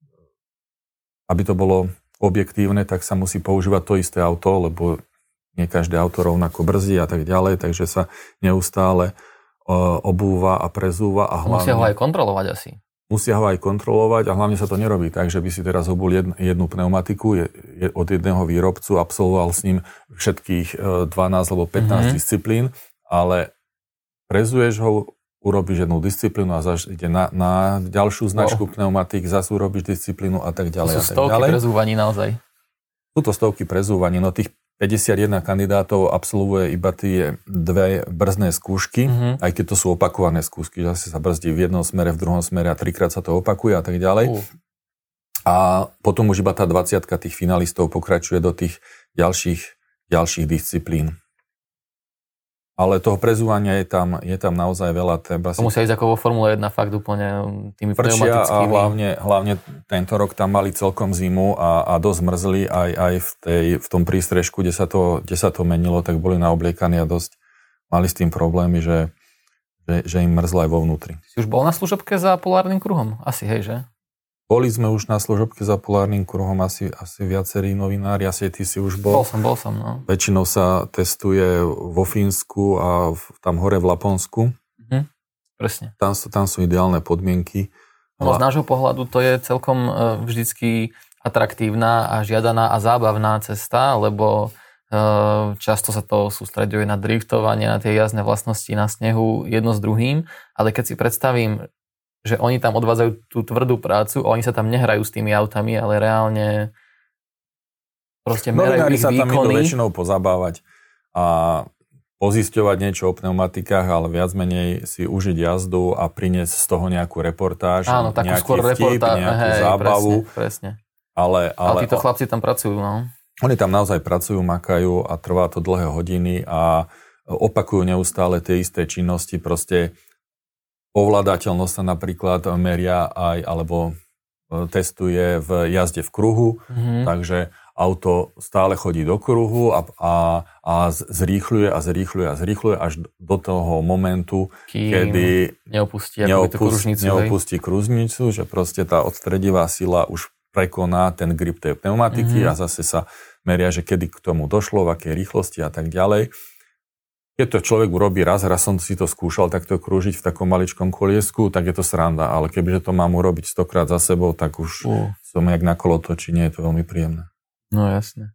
aby to bolo objektívne, tak sa musí používať to isté auto, lebo nie každé auto rovnako brzdí a tak ďalej, takže sa neustále obúva a prezúva. A hlavne, musia ho aj kontrolovať asi. Musia ho aj kontrolovať a hlavne sa to nerobí tak, že by si teraz obul jednu, jednu pneumatiku je, je od jedného výrobcu, absolvoval s ním všetkých dvanásť alebo pätnásť mm-hmm. disciplín, ale prezuješ ho, urobíš jednu disciplínu a zaž ide na, na ďalšiu značku wow. pneumatik, zase urobíš disciplínu a tak ďalej. To sú stovky prezúvaní naozaj. Sú to stovky prezúvaní, no tých päťdesiatjeden kandidátov absolvuje iba tie dve brzdné skúšky, mm-hmm. aj keď to sú opakované skúšky, že sa brzdí v jednom smere, v druhom smere a trikrát sa to opakuje a tak ďalej. Uh. A potom už iba tá dvadsiatka tých finalistov pokračuje do tých ďalších, ďalších disciplín. Ale toho prezúvania je tam, je tam naozaj veľa. Treba to si... musia ísť ako vo Formule jeden fakt úplne tými pneumatickými. A hlavne, hlavne tento rok tam mali celkom zimu a, a dosť mrzli aj, aj v, tej, v tom prístrežku, kde sa, to, kde sa to menilo, tak boli naobliekaní a dosť mali s tým problémy, že, že, že im mrzlo aj vo vnútri. Si už bol na služobke za polárnym kruhom? Asi, hej, že? Boli sme už na služobke za polárnym kruhom, asi, asi viacerí novinári, asi ty si už bol. Bol som, bol som, no. Väčšinou sa testuje vo Fínsku a v, tam hore v Laponsku. Mhm, presne. Tam sú, tam sú ideálne podmienky. No z nášho pohľadu to je celkom vždycky atraktívna a žiadaná a zábavná cesta, lebo často sa to sústreďuje na driftovanie, na tie jazdné vlastnosti na snehu jedno s druhým, ale keď si predstavím, že oni tam odvádzajú tú tvrdú prácu, oni sa tam nehrajú s tými autami, ale reálne proste merajú ich sa výkony. Tam idú väčšinou pozabávať a pozisťovať niečo o pneumatikách, ale viac menej si užiť jazdu a priniesť z toho nejakú reportáž, áno, takú nejaký skôr vtip, reportáž, nejakú hej, zábavu. Presne, presne. Ale, ale, ale títo chlapci tam pracujú, no. Oni tam naozaj pracujú, makajú a trvá to dlhé hodiny a opakujú neustále tie isté činnosti, proste ovládateľnosť sa napríklad meria aj, alebo testuje v jazde v kruhu, mm-hmm. takže auto stále chodí do kruhu a, a, a zrýchľuje a zrýchľuje a zrýchľuje až do toho momentu, kým kedy neopustí, neopustí, kružnicu, neopustí kružnicu, že proste tá odstredivá sila už prekoná ten grip tej pneumatiky mm-hmm. a zase sa meria, že kedy k tomu došlo, v akej rýchlosti a tak ďalej. Keď to človek urobí raz, raz som si to skúšal takto krúžiť v takom maličkom koliesku, tak je to sranda, ale kebyže to mám urobiť stokrát za sebou, tak už uh. som jak na kolotoči, nie je to veľmi príjemné. No jasne.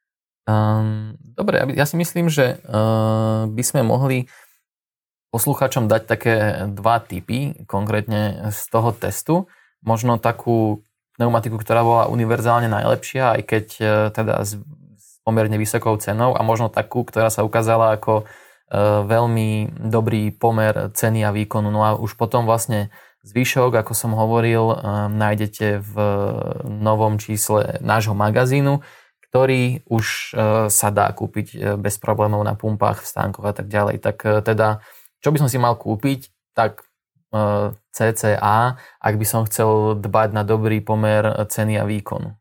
Um, dobre, ja si myslím, že uh, by sme mohli poslucháčom dať také dva typy, konkrétne z toho testu. Možno takú pneumatiku, ktorá bola univerzálne najlepšia, aj keď uh, teda s, s pomerne vysokou cenou, a možno takú, ktorá sa ukázala ako veľmi dobrý pomer ceny a výkonu. No a už potom vlastne zvyšok, ako som hovoril, nájdete v novom čísle nášho magazínu, ktorý už sa dá kúpiť bez problémov na pumpách, v stánkoch a tak ďalej. Tak teda, čo by som si mal kúpiť, tak cca, ak by som chcel dbať na dobrý pomer ceny a výkonu.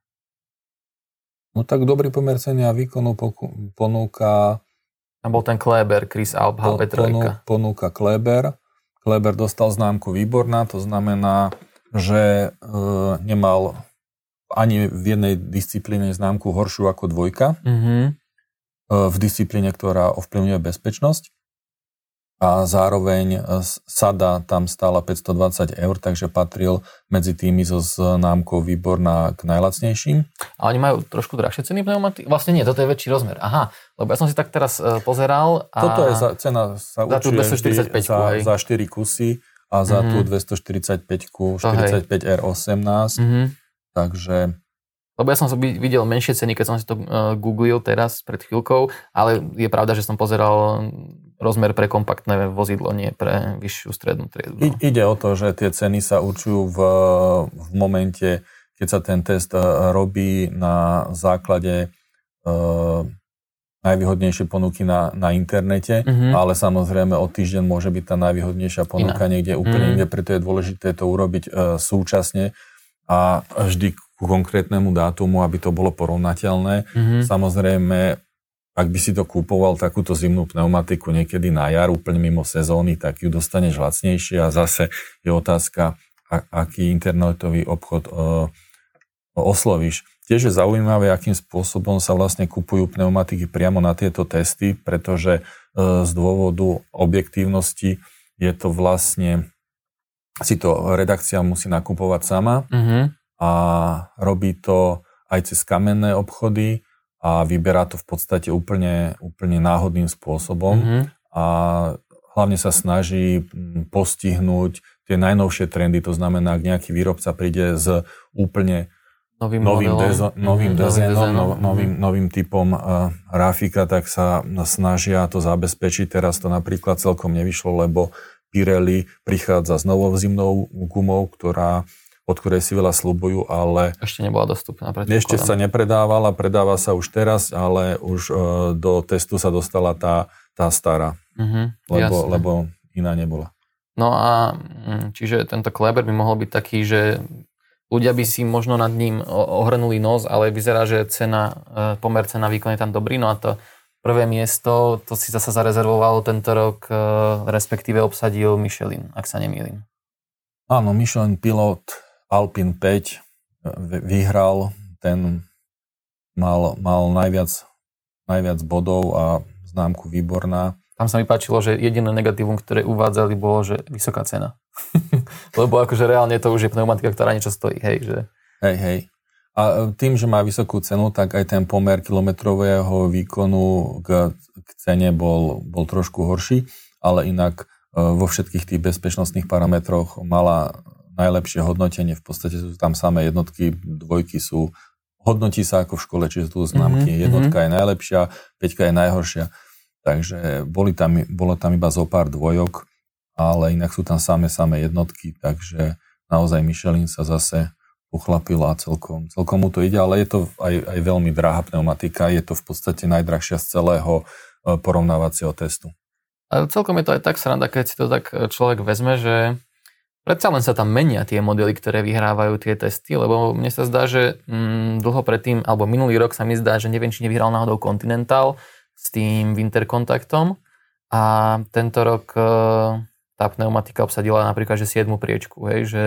No tak dobrý pomer ceny a výkonu ponúka Tam bol ten Kleber, Chris Alp há pé tri. Ponúka Kleber. Kleber dostal známku výborná, to znamená, že e, nemal ani v jednej disciplíne známku horšiu ako dvojka. Mm-hmm. E, v disciplíne, ktorá ovplyvňuje bezpečnosť. A zároveň sada tam stála päťstodvadsať eur, takže patril medzi tými so známkou výborná k najlacnejším. A oni majú trošku drahšie ceny pneumatiky? Vlastne nie, toto je väčší rozmer. Aha, lebo ja som si tak teraz pozeral. A toto je za, cena sa za určuje vždy za, za štyri kusy a za mm-hmm. tú dvestoštyridsaťpäť štyridsaťpäť er osemnásť. Mm-hmm. Takže Lebo ja som videl menšie ceny, keď som si to uh, googlil teraz pred chvíľkou, ale je pravda, že som pozeral rozmer pre kompaktné vozidlo, nie pre vyššiu strednú triedu. No. I, ide o to, že tie ceny sa určujú v, v momente, keď sa ten test uh, robí na základe uh, najvýhodnejšie ponuky na, na internete, mm-hmm. ale samozrejme o týždeň môže byť tá najvýhodnejšia ponuka Iná. niekde úplne mm-hmm. inde, preto je dôležité to urobiť uh, súčasne a vždy ku konkrétnemu dátumu, aby to bolo porovnateľné. Mm-hmm. Samozrejme, ak by si to kúpoval takúto zimnú pneumatiku niekedy na jar, úplne mimo sezóny, tak ju dostaneš lacnejšie a zase je otázka, a, aký internetový obchod uh, oslovíš. Tiež je zaujímavé, akým spôsobom sa vlastne kupujú pneumatiky priamo na tieto testy, pretože uh, z dôvodu objektívnosti je to vlastne, si to redakcia musí nakupovať sama, mm-hmm. a robí to aj cez kamenné obchody a vyberá to v podstate úplne, úplne náhodným spôsobom mm-hmm. a hlavne sa snaží postihnúť tie najnovšie trendy, to znamená, ak nejaký výrobca príde s úplne novým, novým, dezo, novým, mm-hmm. dezénom, no, novým, novým typom uh, Rafika, tak sa snažia to zabezpečiť. Teraz to napríklad celkom nevyšlo, lebo Pirelli prichádza s novou zimnou gumou, ktorá od ktorej si veľa sľubujú, ale ešte nebola dostupná. Ešte sa nepredávala, predáva sa už teraz, ale už uh, do testu sa dostala tá, tá stará, mm-hmm, lebo, lebo iná nebola. No a čiže tento Kleber by mohol byť taký, že ľudia by si možno nad ním ohrnuli nos, ale vyzerá, že cena, pomer cena výkon je tam dobrý, no a to prvé miesto, to si zasa zarezervoval tento rok, respektíve obsadil Michelin, ak sa nemýlim. Áno, Michelin Pilot Alpine päť vyhral, ten mal, mal najviac, najviac bodov a známku výborná. Tam sa mi páčilo, že jediné negatívum, ktoré uvádzali, bolo, že vysoká cena. Lebo akože reálne to už je pneumatika, ktorá niečo stojí, hej, že... Hej, hej. A tým, že má vysokú cenu, tak aj ten pomer kilometrového výkonu k, k cene bol, bol trošku horší, ale inak vo všetkých tých bezpečnostných parametroch mala najlepšie hodnotenie, v podstate sú tam samé jednotky, dvojky sú, hodnotí sa ako v škole, čiže tu známky, mm-hmm. jednotka je najlepšia, päťka je najhoršia, takže boli tam, bolo tam iba zo pár dvojok, ale inak sú tam samé, samé jednotky, takže naozaj Michelin sa zase uchlapil a celkom, celkom mu to ide, ale je to aj, aj veľmi drahá pneumatika, je to v podstate najdrahšia z celého porovnávacieho testu. Ale celkom je to aj tak sranda, keď si to tak človek vezme, že predsa len sa tam menia tie modely, ktoré vyhrávajú tie testy, lebo mne sa zdá, že mm, dlho predtým, alebo minulý rok sa mi zdá, že neviem, či nevyhral náhodou Continental s tým Winter Contactom a tento rok e, tá pneumatika obsadila napríklad, že siedmu priečku, hej, že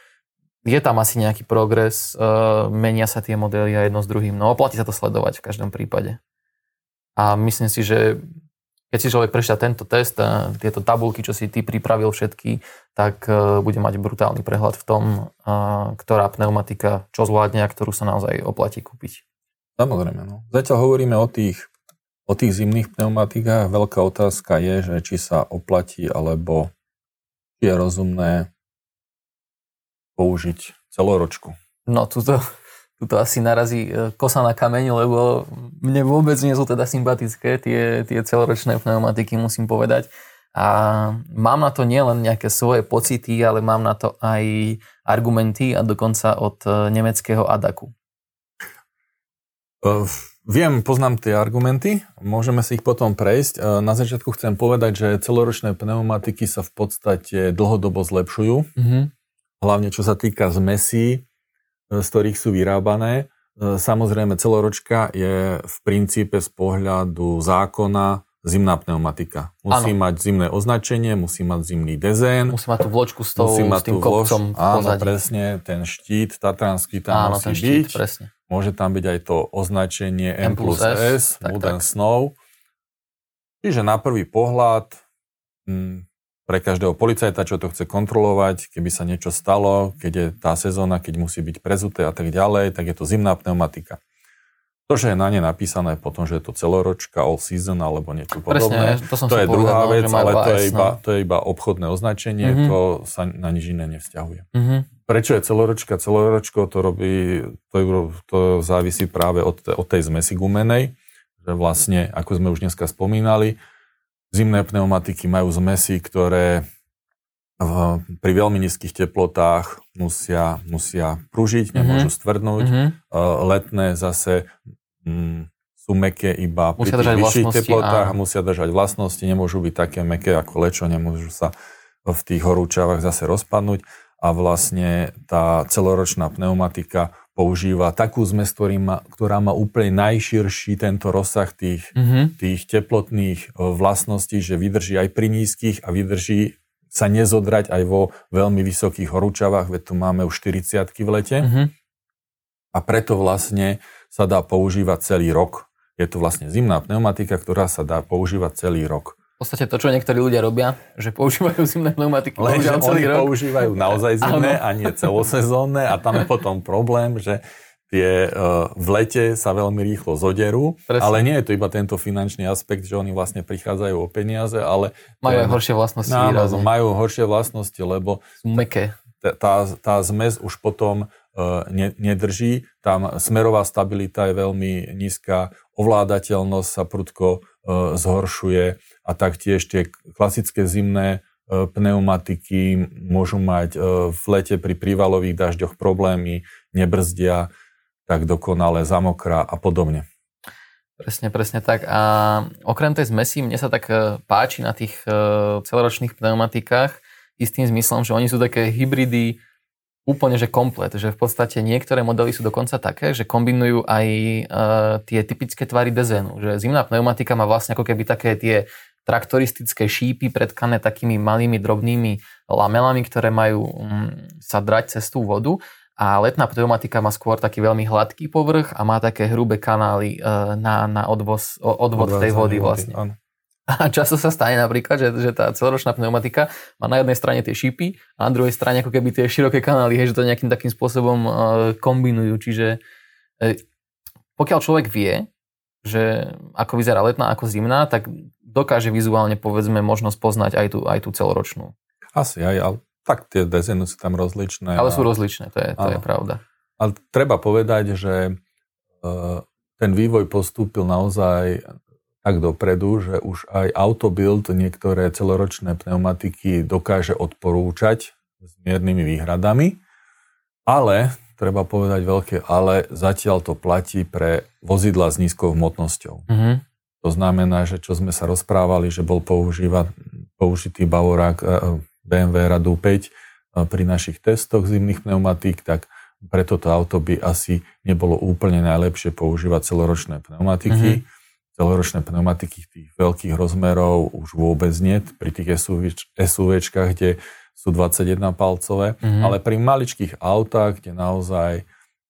je tam asi nejaký progres, e, menia sa tie modely a jedno s druhým, no oplatí sa to sledovať v každom prípade. A myslím si, že keď si človek prečíta tento test a tieto tabulky, čo si ty pripravil všetky, tak uh, bude mať brutálny prehľad v tom, uh, ktorá pneumatika čo zvládne a ktorú sa naozaj oplatí kúpiť. Samozrejme, no. Zatiaľ hovoríme o tých, o tých zimných pneumatikách. Veľká otázka je, že či sa oplatí, alebo je rozumné použiť celoročku. No, tuto... Tu asi narazí kosa na kameň, lebo mne vôbec nie sú teda sympatické tie, tie celoročné pneumatiky, musím povedať. A mám na to nielen nejaké svoje pocity, ale mám na to aj argumenty a dokonca od nemeckého Adaku. Uh, viem, poznám tie argumenty, môžeme si ich potom prejsť. Uh, na začiatku chcem povedať, že celoročné pneumatiky sa v podstate dlhodobo zlepšujú. Mm-hmm. Hlavne čo sa týka zmesí, z ktorých sú vyrábané. Samozrejme, celoročka je v princípe z pohľadu zákona zimná pneumatika. Musí ano. mať zimné označenie, musí mať zimný dezén. Musí mať tú vločku s, tou, s tým kopcom. Áno, presne, ten štít tatranský tam áno, musí byť. Presne. Môže tam byť aj to označenie M plus S, S Mud and Snow. Čiže na prvý pohľad... Hm, pre každého policajta, čo to chce kontrolovať, keby sa niečo stalo, keď je tá sezóna, keď musí byť prezuté a tak ďalej, tak je to zimná pneumatika. To, že je na ne napísané potom, že je to celoročka, all season alebo niečo podobné, Presne, to, som to je povedal, druhá vec, ale to je, iba, no. to je iba obchodné označenie, mm-hmm. to sa na nič iné nevzťahuje. Mm-hmm. prečo je celoročka? Celoročko to robí, to, to závisí práve od, od tej zmesi gumenej, že vlastne, ako sme už dneska spomínali, zimné pneumatiky majú zmesy, ktoré v, pri veľmi nízkych teplotách musia, musia pružiť, nemôžu stvrdnúť. Mm-hmm. Letné zase mm, sú mäkké iba pri tých vyšších teplotách a musia držať vlastnosti, nemôžu byť také mäkké ako lečo, nemôžu sa v tých horúčavách zase rozpadnúť. A vlastne tá celoročná pneumatika používa takú zmes, má, ktorá má úplne najširší tento rozsah tých, mm-hmm. tých teplotných vlastností, že vydrží aj pri nízkych a vydrží sa nezodrať aj vo veľmi vysokých horúčavách, veď tu máme už štyridsiatky v lete. Mm-hmm. A preto vlastne sa dá používať celý rok. Je to vlastne zimná pneumatika, ktorá sa dá používať celý rok. V podstate to, čo niektorí ľudia robia, že používajú zimné pneumatiky, len že celý oni rok. používajú naozaj zimné a nie celosezónne a tam je potom problém, že tie uh, v lete sa veľmi rýchlo zoderú, presne. Ale nie je to iba tento finančný aspekt, že oni vlastne prichádzajú o peniaze, ale... Majú aj horšie vlastnosti. Áno, majú horšie vlastnosti, lebo mäkké. Tá, tá zmes už potom uh, ne, nedrží, tam smerová stabilita je veľmi nízka, ovládateľnosť sa prudko uh, zhoršuje a taktiež tie klasické zimné uh, pneumatiky môžu mať uh, v lete pri prívalových dažďoch problémy, nebrzdia tak dokonale, zamokrá a podobne. Presne, presne tak. A okrem tej zmesi, mne sa tak páči na tých uh, celoročných pneumatikách istým zmyslom, že oni sú také hybridy úplne, že komplet, že v podstate niektoré modely sú dokonca také, že kombinujú aj uh, tie typické tvary dezénu, že zimná pneumatika má vlastne ako keby také tie traktoristické šípy predkané takými malými drobnými lamelami, ktoré majú um, sa drať cez tú vodu a letná pneumatika má skôr taký veľmi hladký povrch a má také hrubé kanály uh, na, na odvoz, odvod Odvádzanie tej vody vlastne. Vody, a často sa stane napríklad, že, že tá celoročná pneumatika má na jednej strane tie šípy a na druhej strane ako keby tie široké kanály, hej, že to nejakým takým spôsobom uh, kombinujú. Čiže uh, pokiaľ človek vie, že ako vyzerá letná, ako zimná, tak dokáže vizuálne, povedzme, možnosť poznať aj tú, aj tú celoročnú. Asi aj, ale tak tie dezény sú tam rozličné. Ale sú rozličné, to je, to je pravda. Ale treba povedať, že uh, ten vývoj postúpil naozaj tak dopredu, že už aj Autobild niektoré celoročné pneumatiky dokáže odporúčať s miernymi výhradami, ale, treba povedať veľké ale, zatiaľ to platí pre vozidla s nízkou hmotnosťou. Mm-hmm. To znamená, že čo sme sa rozprávali, že bol používa, použitý Bavorák bé em vé Radu päť pri našich testoch zimných pneumatík, tak preto to auto by asi nebolo úplne najlepšie používať celoročné pneumatiky. Mm-hmm. Celoročné pneumatiky tých veľkých rozmerov už vôbec nie, pri tých SUVčkách, kde sú dvadsaťjeden palcové, mm-hmm. ale pri maličkých autách, kde naozaj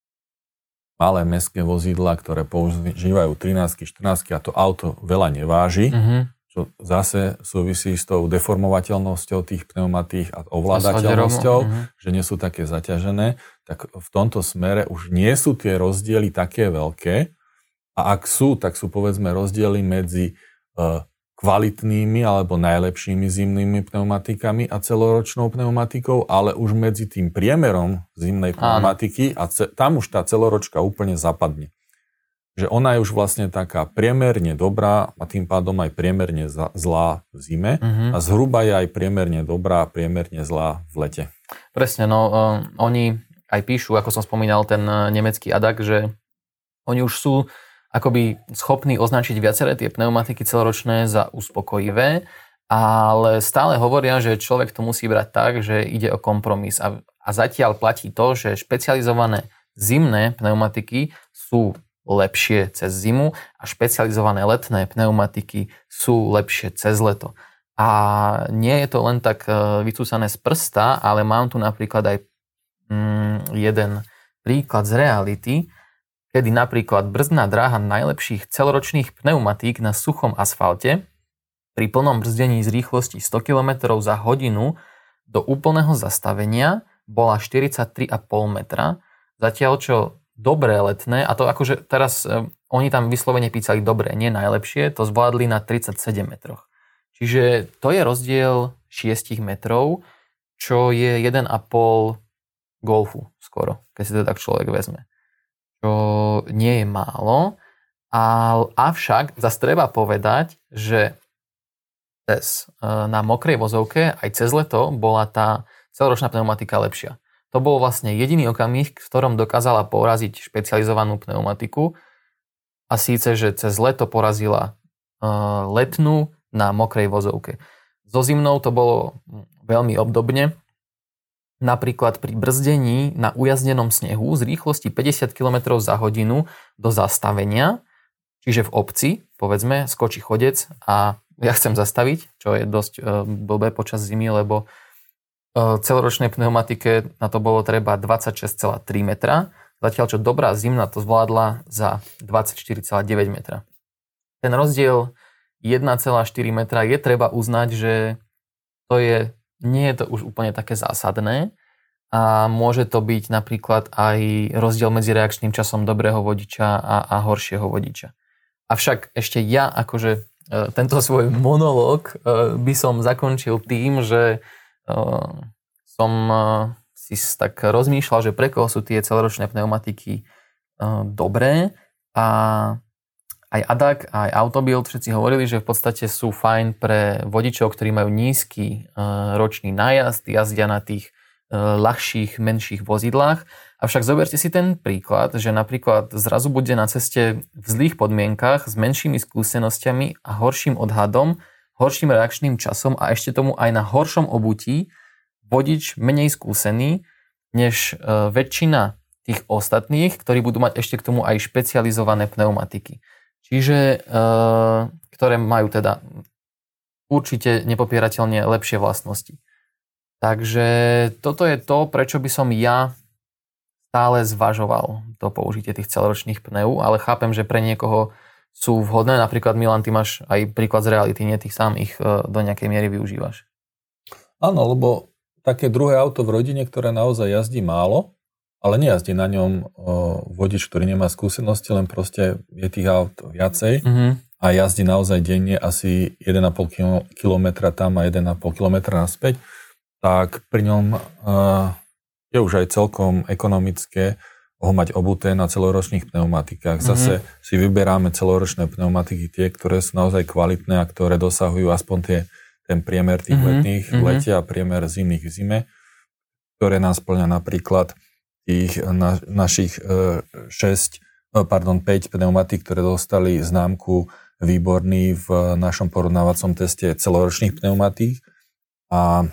malé mestské vozidlá, ktoré používajú trinásť štrnásť a to auto veľa neváži, mm-hmm. čo zase súvisí s tou deformovateľnosťou tých pneumatík a ovládateľnosťou, mm-hmm. že nie sú také zaťažené, tak v tomto smere už nie sú tie rozdiely také veľké. A ak sú, tak sú povedzme rozdiely medzi uh, kvalitnými alebo najlepšími zimnými pneumatikami a celoročnou pneumatikou, ale už medzi tým priemerom zimnej pneumatiky a ce- tam už tá celoročka úplne zapadne. Že ona je už vlastne taká priemerne dobrá a tým pádom aj priemerne za- zlá v zime mm-hmm. a zhruba je aj priemerne dobrá a priemerne zlá v lete. Presne, no uh, oni aj píšu, ako som spomínal, ten uh, nemecký Adak, že oni už sú akoby schopní označiť viaceré tie pneumatiky celoročné za uspokojivé, ale stále hovoria, že človek to musí brať tak, že ide o kompromis. A, a zatiaľ platí to, že špecializované zimné pneumatiky sú lepšie cez zimu a špecializované letné pneumatiky sú lepšie cez leto. A nie je to len tak vycúsané z prsta, ale mám tu napríklad aj mm, jeden príklad z reality, kedy napríklad brzdná dráha najlepších celoročných pneumatík na suchom asfalte pri plnom brzdení z rýchlosti sto kilometrov za hodinu do úplného zastavenia bola štyridsaťtri celá päť metra, zatiaľ čo dobré letné, a to akože teraz eh, oni tam vyslovene písali dobré, nie najlepšie, to zvládli na tridsaťsedem metroch. Čiže to je rozdiel šesť metrov, čo je jeden a pol golfu skoro, keď si to tak človek vezme. Čo nie je málo, ale avšak zase treba povedať, že cez, na mokrej vozovke aj cez leto bola tá celoročná pneumatika lepšia. To bol vlastne jediný okamih, v ktorom dokázala poraziť špecializovanú pneumatiku a síce, že cez leto porazila uh, letnú na mokrej vozovke. So zimnou to bolo veľmi obdobne. Napríklad pri brzdení na ujazdenom snehu z rýchlosti päťdesiat kilometrov za hodinu do zastavenia, čiže v obci, povedzme, skočí chodec a ja chcem zastaviť, čo je dosť uh, blbé počas zimy, lebo uh, celoročnej pneumatike na to bolo treba dvadsaťšesť celá tri metra, zatiaľ čo dobrá zimná to zvládla za dvadsaťštyri celá deväť metra. Ten rozdiel jeden celá štyri metra je treba uznať, že to je, nie je to už úplne také zásadné a môže to byť napríklad aj rozdiel medzi reakčným časom dobrého vodiča a, a horšieho vodiča. Avšak ešte ja akože tento svoj monológ by som zakončil tým, že som si tak rozmýšľal, že pre koho sú tie celoročné pneumatiky dobré a aj á dé á ká, aj Autobild všetci hovorili, že v podstate sú fajn pre vodičov, ktorí majú nízky ročný nájazd, jazdia na tých ľahších, menších vozidlách. Avšak zoberte si ten príklad, že napríklad zrazu bude na ceste v zlých podmienkach s menšími skúsenosťami a horším odhadom, horším reakčným časom a ešte tomu aj na horšom obutí vodič menej skúsený než e, väčšina tých ostatných, ktorí budú mať ešte k tomu aj špecializované pneumatiky. Čiže, e, ktoré majú teda určite nepopierateľne lepšie vlastnosti. Takže toto je to, prečo by som ja stále zvažoval to použitie tých celoročných pneu, ale chápem, že pre niekoho sú vhodné. Napríklad, Milan, ty máš aj príklad z reality, nie? Ty sám ich do nejakej miery využívaš. Áno, lebo také druhé auto v rodine, ktoré naozaj jazdí málo, ale nejazdí na ňom vodič, ktorý nemá skúsenosti, len proste je tých aut viacej mm-hmm. a jazdí naozaj denne asi jeden a pol kilometra tam a jeden a pol kilometra naspäť, tak pri ňom uh, je už aj celkom ekonomické ho mať obuté na celoročných pneumatikách. Zase mm-hmm. si vyberáme celoročné pneumatiky, tie, ktoré sú naozaj kvalitné a ktoré dosahujú aspoň tie, ten priemer tých mm-hmm. letných v lete a priemer zimných v zime, ktoré nás plňa napríklad tých na, našich uh, šesť, pardon, päť pneumatik, ktoré dostali známku výborný v našom porovnávacom teste celoročných pneumatík. A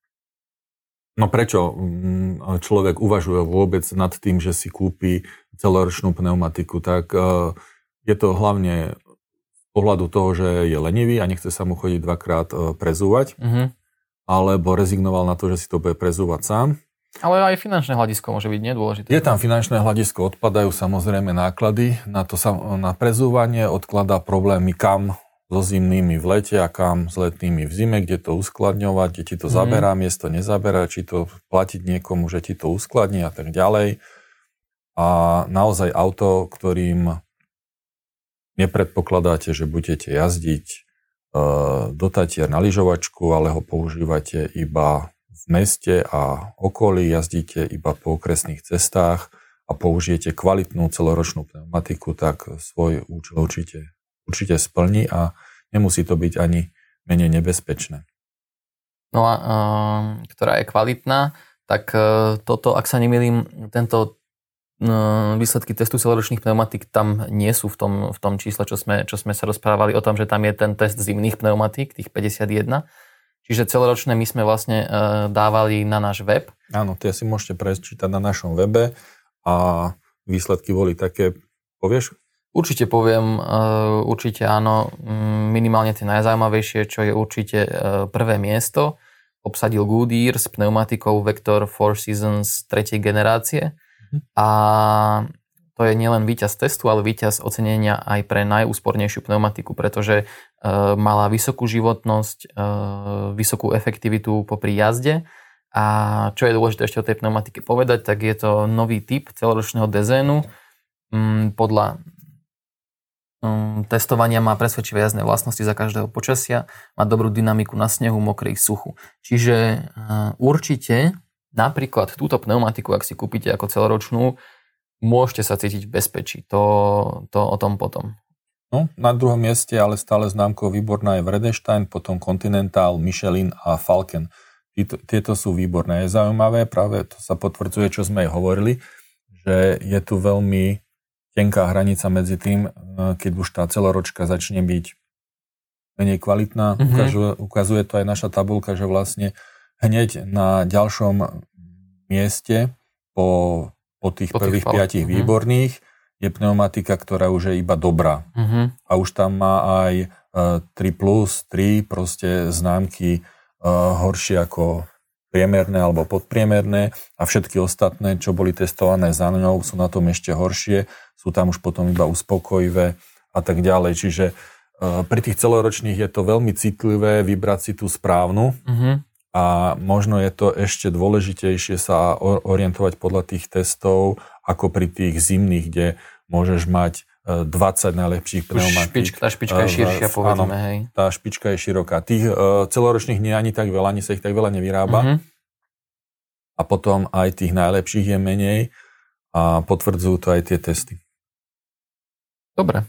no prečo človek uvažuje vôbec nad tým, že si kúpi celoročnú pneumatiku? Tak je to hlavne z pohľadu toho, že je lenivý a nechce sa mu chodiť dvakrát prezúvať, mm-hmm. alebo rezignoval na to, že si to bude prezúvať sám. Ale aj finančné hľadisko môže byť nedôležité. Je tam finančné hľadisko, odpadajú samozrejme náklady na to na prezúvanie, odkladá problémy kam so zimnými v lete a kam s letnými v zime, kde to uskladňovať, kde ti to mm. zaberá, miesto nezaberá, či to platiť niekomu, že ti to uskladní a tak ďalej. A naozaj auto, ktorým nepredpokladáte, že budete jazdiť e, do Tatier na lyžovačku, ale ho používate iba v meste a okolí, jazdíte iba po okresných cestách a použijete kvalitnú celoročnú pneumatiku, tak svoj účel určite určite splní a nemusí to byť ani menej nebezpečné. No a uh, ktorá je kvalitná, tak uh, toto, ak sa nemýlim, tento uh, výsledky testu celoročných pneumatík tam nie sú v tom, v tom čísle, čo sme, čo sme sa rozprávali o tom, že tam je ten test zimných pneumatík, tých päťdesiatjeden. Čiže celoročné my sme vlastne uh, dávali na náš web. Áno, tie si môžete prečítať na našom webe a výsledky boli také, povieš? Určite poviem, určite áno, minimálne tie najzaujímavejšie, čo je určite prvé miesto. Obsadil Goodyear s pneumatikou Vector Four Seasons tretej generácie a to je nielen víťaz testu, ale víťaz ocenenia aj pre najúspornejšiu pneumatiku, pretože mala vysokú životnosť, vysokú efektivitu popri jazde a čo je dôležité ešte o tej pneumatike povedať, tak je to nový typ celoročného dezénu. Podľa testovania má presvedčivé jazdné vlastnosti za každého počasia, má dobrú dynamiku na snehu, mokrej, suchu. Čiže určite napríklad túto pneumatiku, ak si kúpite ako celoročnú, môžete sa cítiť v bezpečí. To, to o tom potom. No, na druhom mieste ale stále známkou výborná je Vredestein, potom Continental, Michelin a Falken. Tieto, tieto sú výborné. Je zaujímavé, práve to sa potvrdzuje, čo sme aj hovorili, že je tu veľmi tenká hranica medzi tým, keď už tá celoročka začne byť menej kvalitná. Mm-hmm. Ukazuje, ukazuje to aj naša tabuľka, že vlastne hneď na ďalšom mieste po, po tých po prvých tých piatich mm-hmm. výborných je pneumatika, ktorá už je iba dobrá. Mm-hmm. A už tam má aj uh, tri plus, tri proste známky uh, horšie ako priemerné alebo podpriemerné a všetky ostatné, čo boli testované za ňou, sú na tom ešte horšie, sú tam už potom iba uspokojivé a tak ďalej. Čiže uh, pri tých celoročných je to veľmi citlivé vybrať si tú správnu mm-hmm. a možno je to ešte dôležitejšie sa orientovať podľa tých testov ako pri tých zimných, kde môžeš mať dvadsať najlepších pneumatík. Špička, tá špička je širšia, povedzme, áno, hej. Tá špička je široká. Tých uh, celoročných nie je ani tak veľa, ani sa ich tak veľa nevyrába. Mm-hmm. A potom aj tých najlepších je menej a potvrdzujú to aj tie testy. Dobre.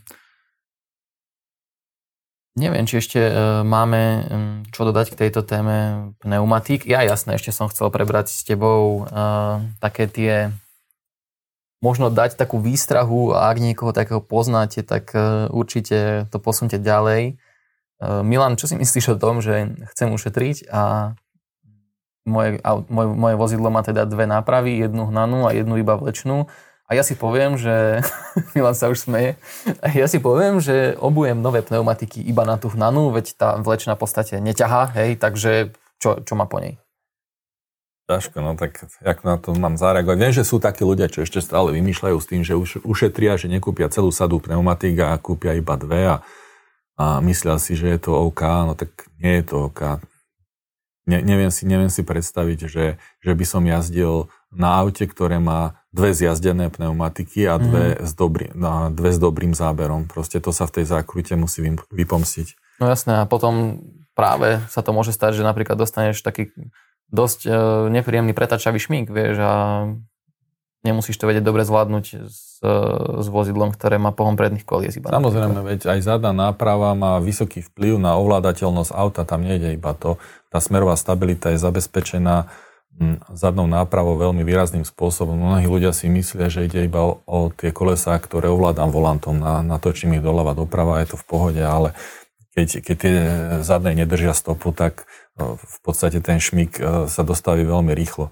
Neviem, či ešte uh, máme um, čo dodať k tejto téme pneumatík. Ja jasné, ešte som chcel prebrať s tebou uh, také tie možno dať takú výstrahu a ak niekoho takého poznáte, tak uh, určite to posunte ďalej. Uh, Milan, čo si myslíš o tom, že chcem ušetriť a moje, moje, moje vozidlo má teda dve nápravy, jednu hnanú a jednu iba vlečnú a ja si poviem, že Milan sa už smeje, ja si poviem, že obujem nové pneumatiky iba na tú hnanú, veď tá vlečná v podstate neťahá, hej, takže čo, čo má po nej? Ťažko, no tak jak na to mám zareagovať. Viem, že sú takí ľudia, čo ešte stále vymýšľajú s tým, že už ušetria, že nekúpia celú sadu pneumatík a kúpia iba dve a, a myslia si, že je to OK, no tak nie je to OK. Ne, neviem, si, neviem si predstaviť, že, že by som jazdil na aute, ktoré má dve zjazdené pneumatiky a dve, mm. s, dobrý, a dve s dobrým záberom. Proste to sa v tej zákrute musí vypomstiť. No jasné, a potom práve sa to môže stať, že napríklad dostaneš taký dosť e, nepríjemný pretačavý šmík, vieš, a nemusíš to vedieť dobre zvládnuť s, s vozidlom, ktoré má pohon predných kolies. Iba Samozrejme, veď aj zadná náprava má vysoký vplyv na ovládateľnosť auta, tam nejde iba to. Tá smerová stabilita je zabezpečená m, zadnou nápravou veľmi výrazným spôsobom. Mnohí ľudia si myslia, že ide iba o, o tie kolesá, ktoré ovládam volantom, na, natočím ich doľava doprava, je to v pohode, ale keď, keď tie zadné nedržia stopu, tak v podstate ten šmík sa dostaví veľmi rýchlo.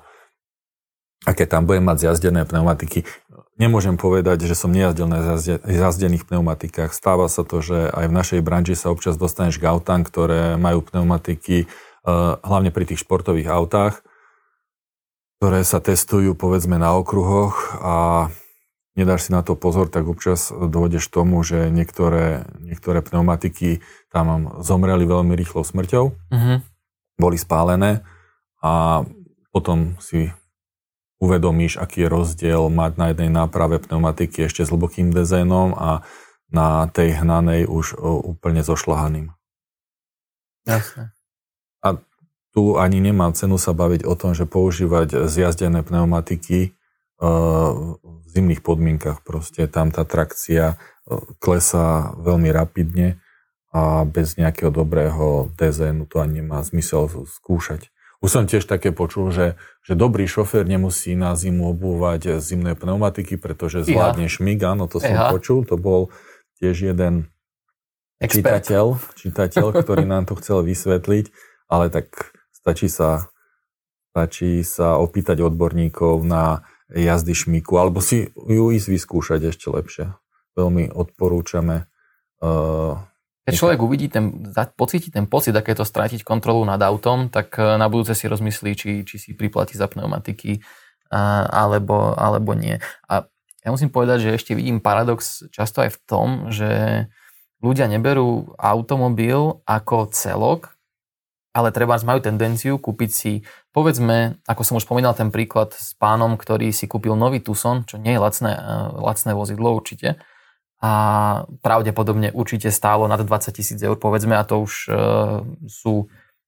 A keď tam budem mať zjazdené pneumatiky, nemôžem povedať, že som nejazdil na zjazdených pneumatikách. Stáva sa to, že aj v našej branži sa občas dostaneš k autám, ktoré majú pneumatiky, hlavne pri tých športových autách, ktoré sa testujú povedzme na okruhoch a nedáš si na to pozor, tak občas dôjdeš k tomu, že niektoré, niektoré pneumatiky tam zomreli veľmi rýchlou smrťou. Mm-hmm. Boli spálené a potom si uvedomíš, aký je rozdiel mať na jednej náprave pneumatiky ešte s hlbokým dezénom a na tej hnanej už úplne zošľahaným. Jasne. A tu ani nemá cenu sa baviť o tom, že používať zjazdené pneumatiky v zimných podmienkach. Proste tam tá trakcia klesá veľmi rapidne a bez nejakého dobrého dezénu to ani nemá zmysel skúšať. Už som tiež také počul, že, že dobrý šofér nemusí na zimu obúvať zimné pneumatiky, pretože zvládne šmík. Áno, to som Eha. počul. To bol tiež jeden Expert. čitateľ, čitateľ, ktorý nám to chcel vysvetliť, ale tak stačí sa, stačí sa opýtať odborníkov na jazdy šmíku, alebo si ju ísť vyskúšať ešte lepšie. Veľmi odporúčame. Uh, Keď človek uvidí ten, pocíti ten pocit, aké to strátiť kontrolu nad autom, tak na budúce si rozmyslí, či, či si priplatí za pneumatiky, a, alebo, alebo nie. A ja musím povedať, že ešte vidím paradox často aj v tom, že ľudia neberú automobil ako celok, ale treba majú tendenciu kúpiť si, povedzme, ako som už spomínal ten príklad s pánom, ktorý si kúpil nový Tucson, čo nie je lacné, lacné vozidlo určite, a pravdepodobne určite stálo nad dvadsať tisíc eur, povedzme, a to už e, sú v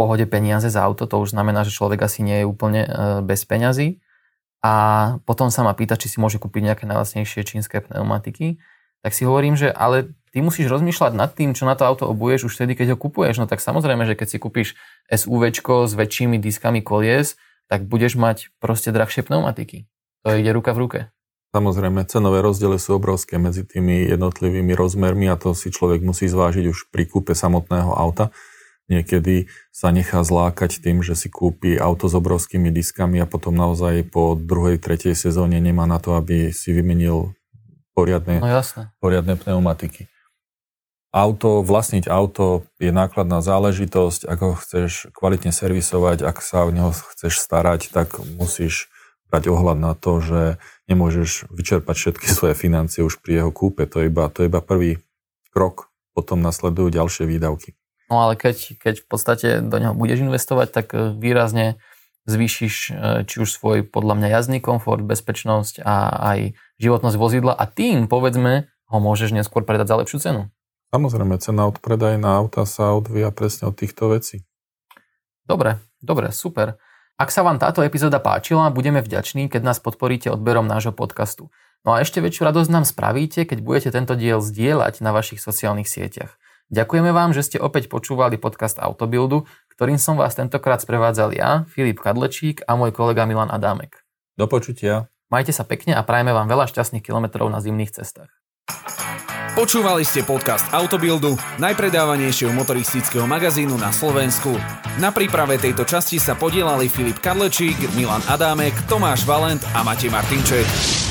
pohode peniaze za auto, to už znamená, že človek asi nie je úplne bez peňazí. A potom sa ma pýta, či si môže kúpiť nejaké najlacnejšie čínske pneumatiky. Tak si hovorím, že ale ty musíš rozmýšľať nad tým, čo na to auto obuješ už vtedy, keď ho kupuješ. No tak samozrejme, že keď si kúpiš SUVčko s väčšími diskami kolies, tak budeš mať proste drahšie pneumatiky. To ide ruka v ruke. Samozrejme, cenové rozdiely sú obrovské medzi tými jednotlivými rozmermi a to si človek musí zvážiť už pri kúpe samotného auta. Niekedy sa nechá zlákať tým, že si kúpi auto s obrovskými diskami a potom naozaj po druhej, tretej sezóne nemá na to, aby si vymenil poriadne, no jasné. poriadne pneumatiky. Auto, vlastniť auto je nákladná záležitosť. Ak ho chceš kvalitne servisovať, ak sa o neho chceš starať, tak musíš brať ohľad na to, že nemôžeš vyčerpať všetky svoje financie už pri jeho kúpe. To je iba, to je iba prvý krok, potom nasledujú ďalšie výdavky. No ale keď, keď v podstate do neho budeš investovať, tak výrazne zvýšiš či už svoj podľa mňa jazdný komfort, bezpečnosť a aj životnosť vozidla a tým, povedzme, ho môžeš neskôr predať za lepšiu cenu. Samozrejme, cena od predajná auta sa odvíja presne od týchto vecí. Dobre, dobre, super. Ak sa vám táto epizóda páčila, budeme vďační, keď nás podporíte odberom nášho podcastu. No a ešte väčšiu radosť nám spravíte, keď budete tento diel zdieľať na vašich sociálnych sieťach. Ďakujeme vám, že ste opäť počúvali podcast Autobuildu, ktorým som vás tentokrát sprevádzal ja, Filip Kadlečík a môj kolega Milan Adámek. Do počutia. Majte sa pekne a prajeme vám veľa šťastných kilometrov na zimných cestách. Počúvali ste podcast Autobuildu, najpredávanejšieho motoristického magazínu na Slovensku. Na príprave tejto časti sa podielali Filip Kadlečík, Milan Adámek, Tomáš Valent a Matej Martinček.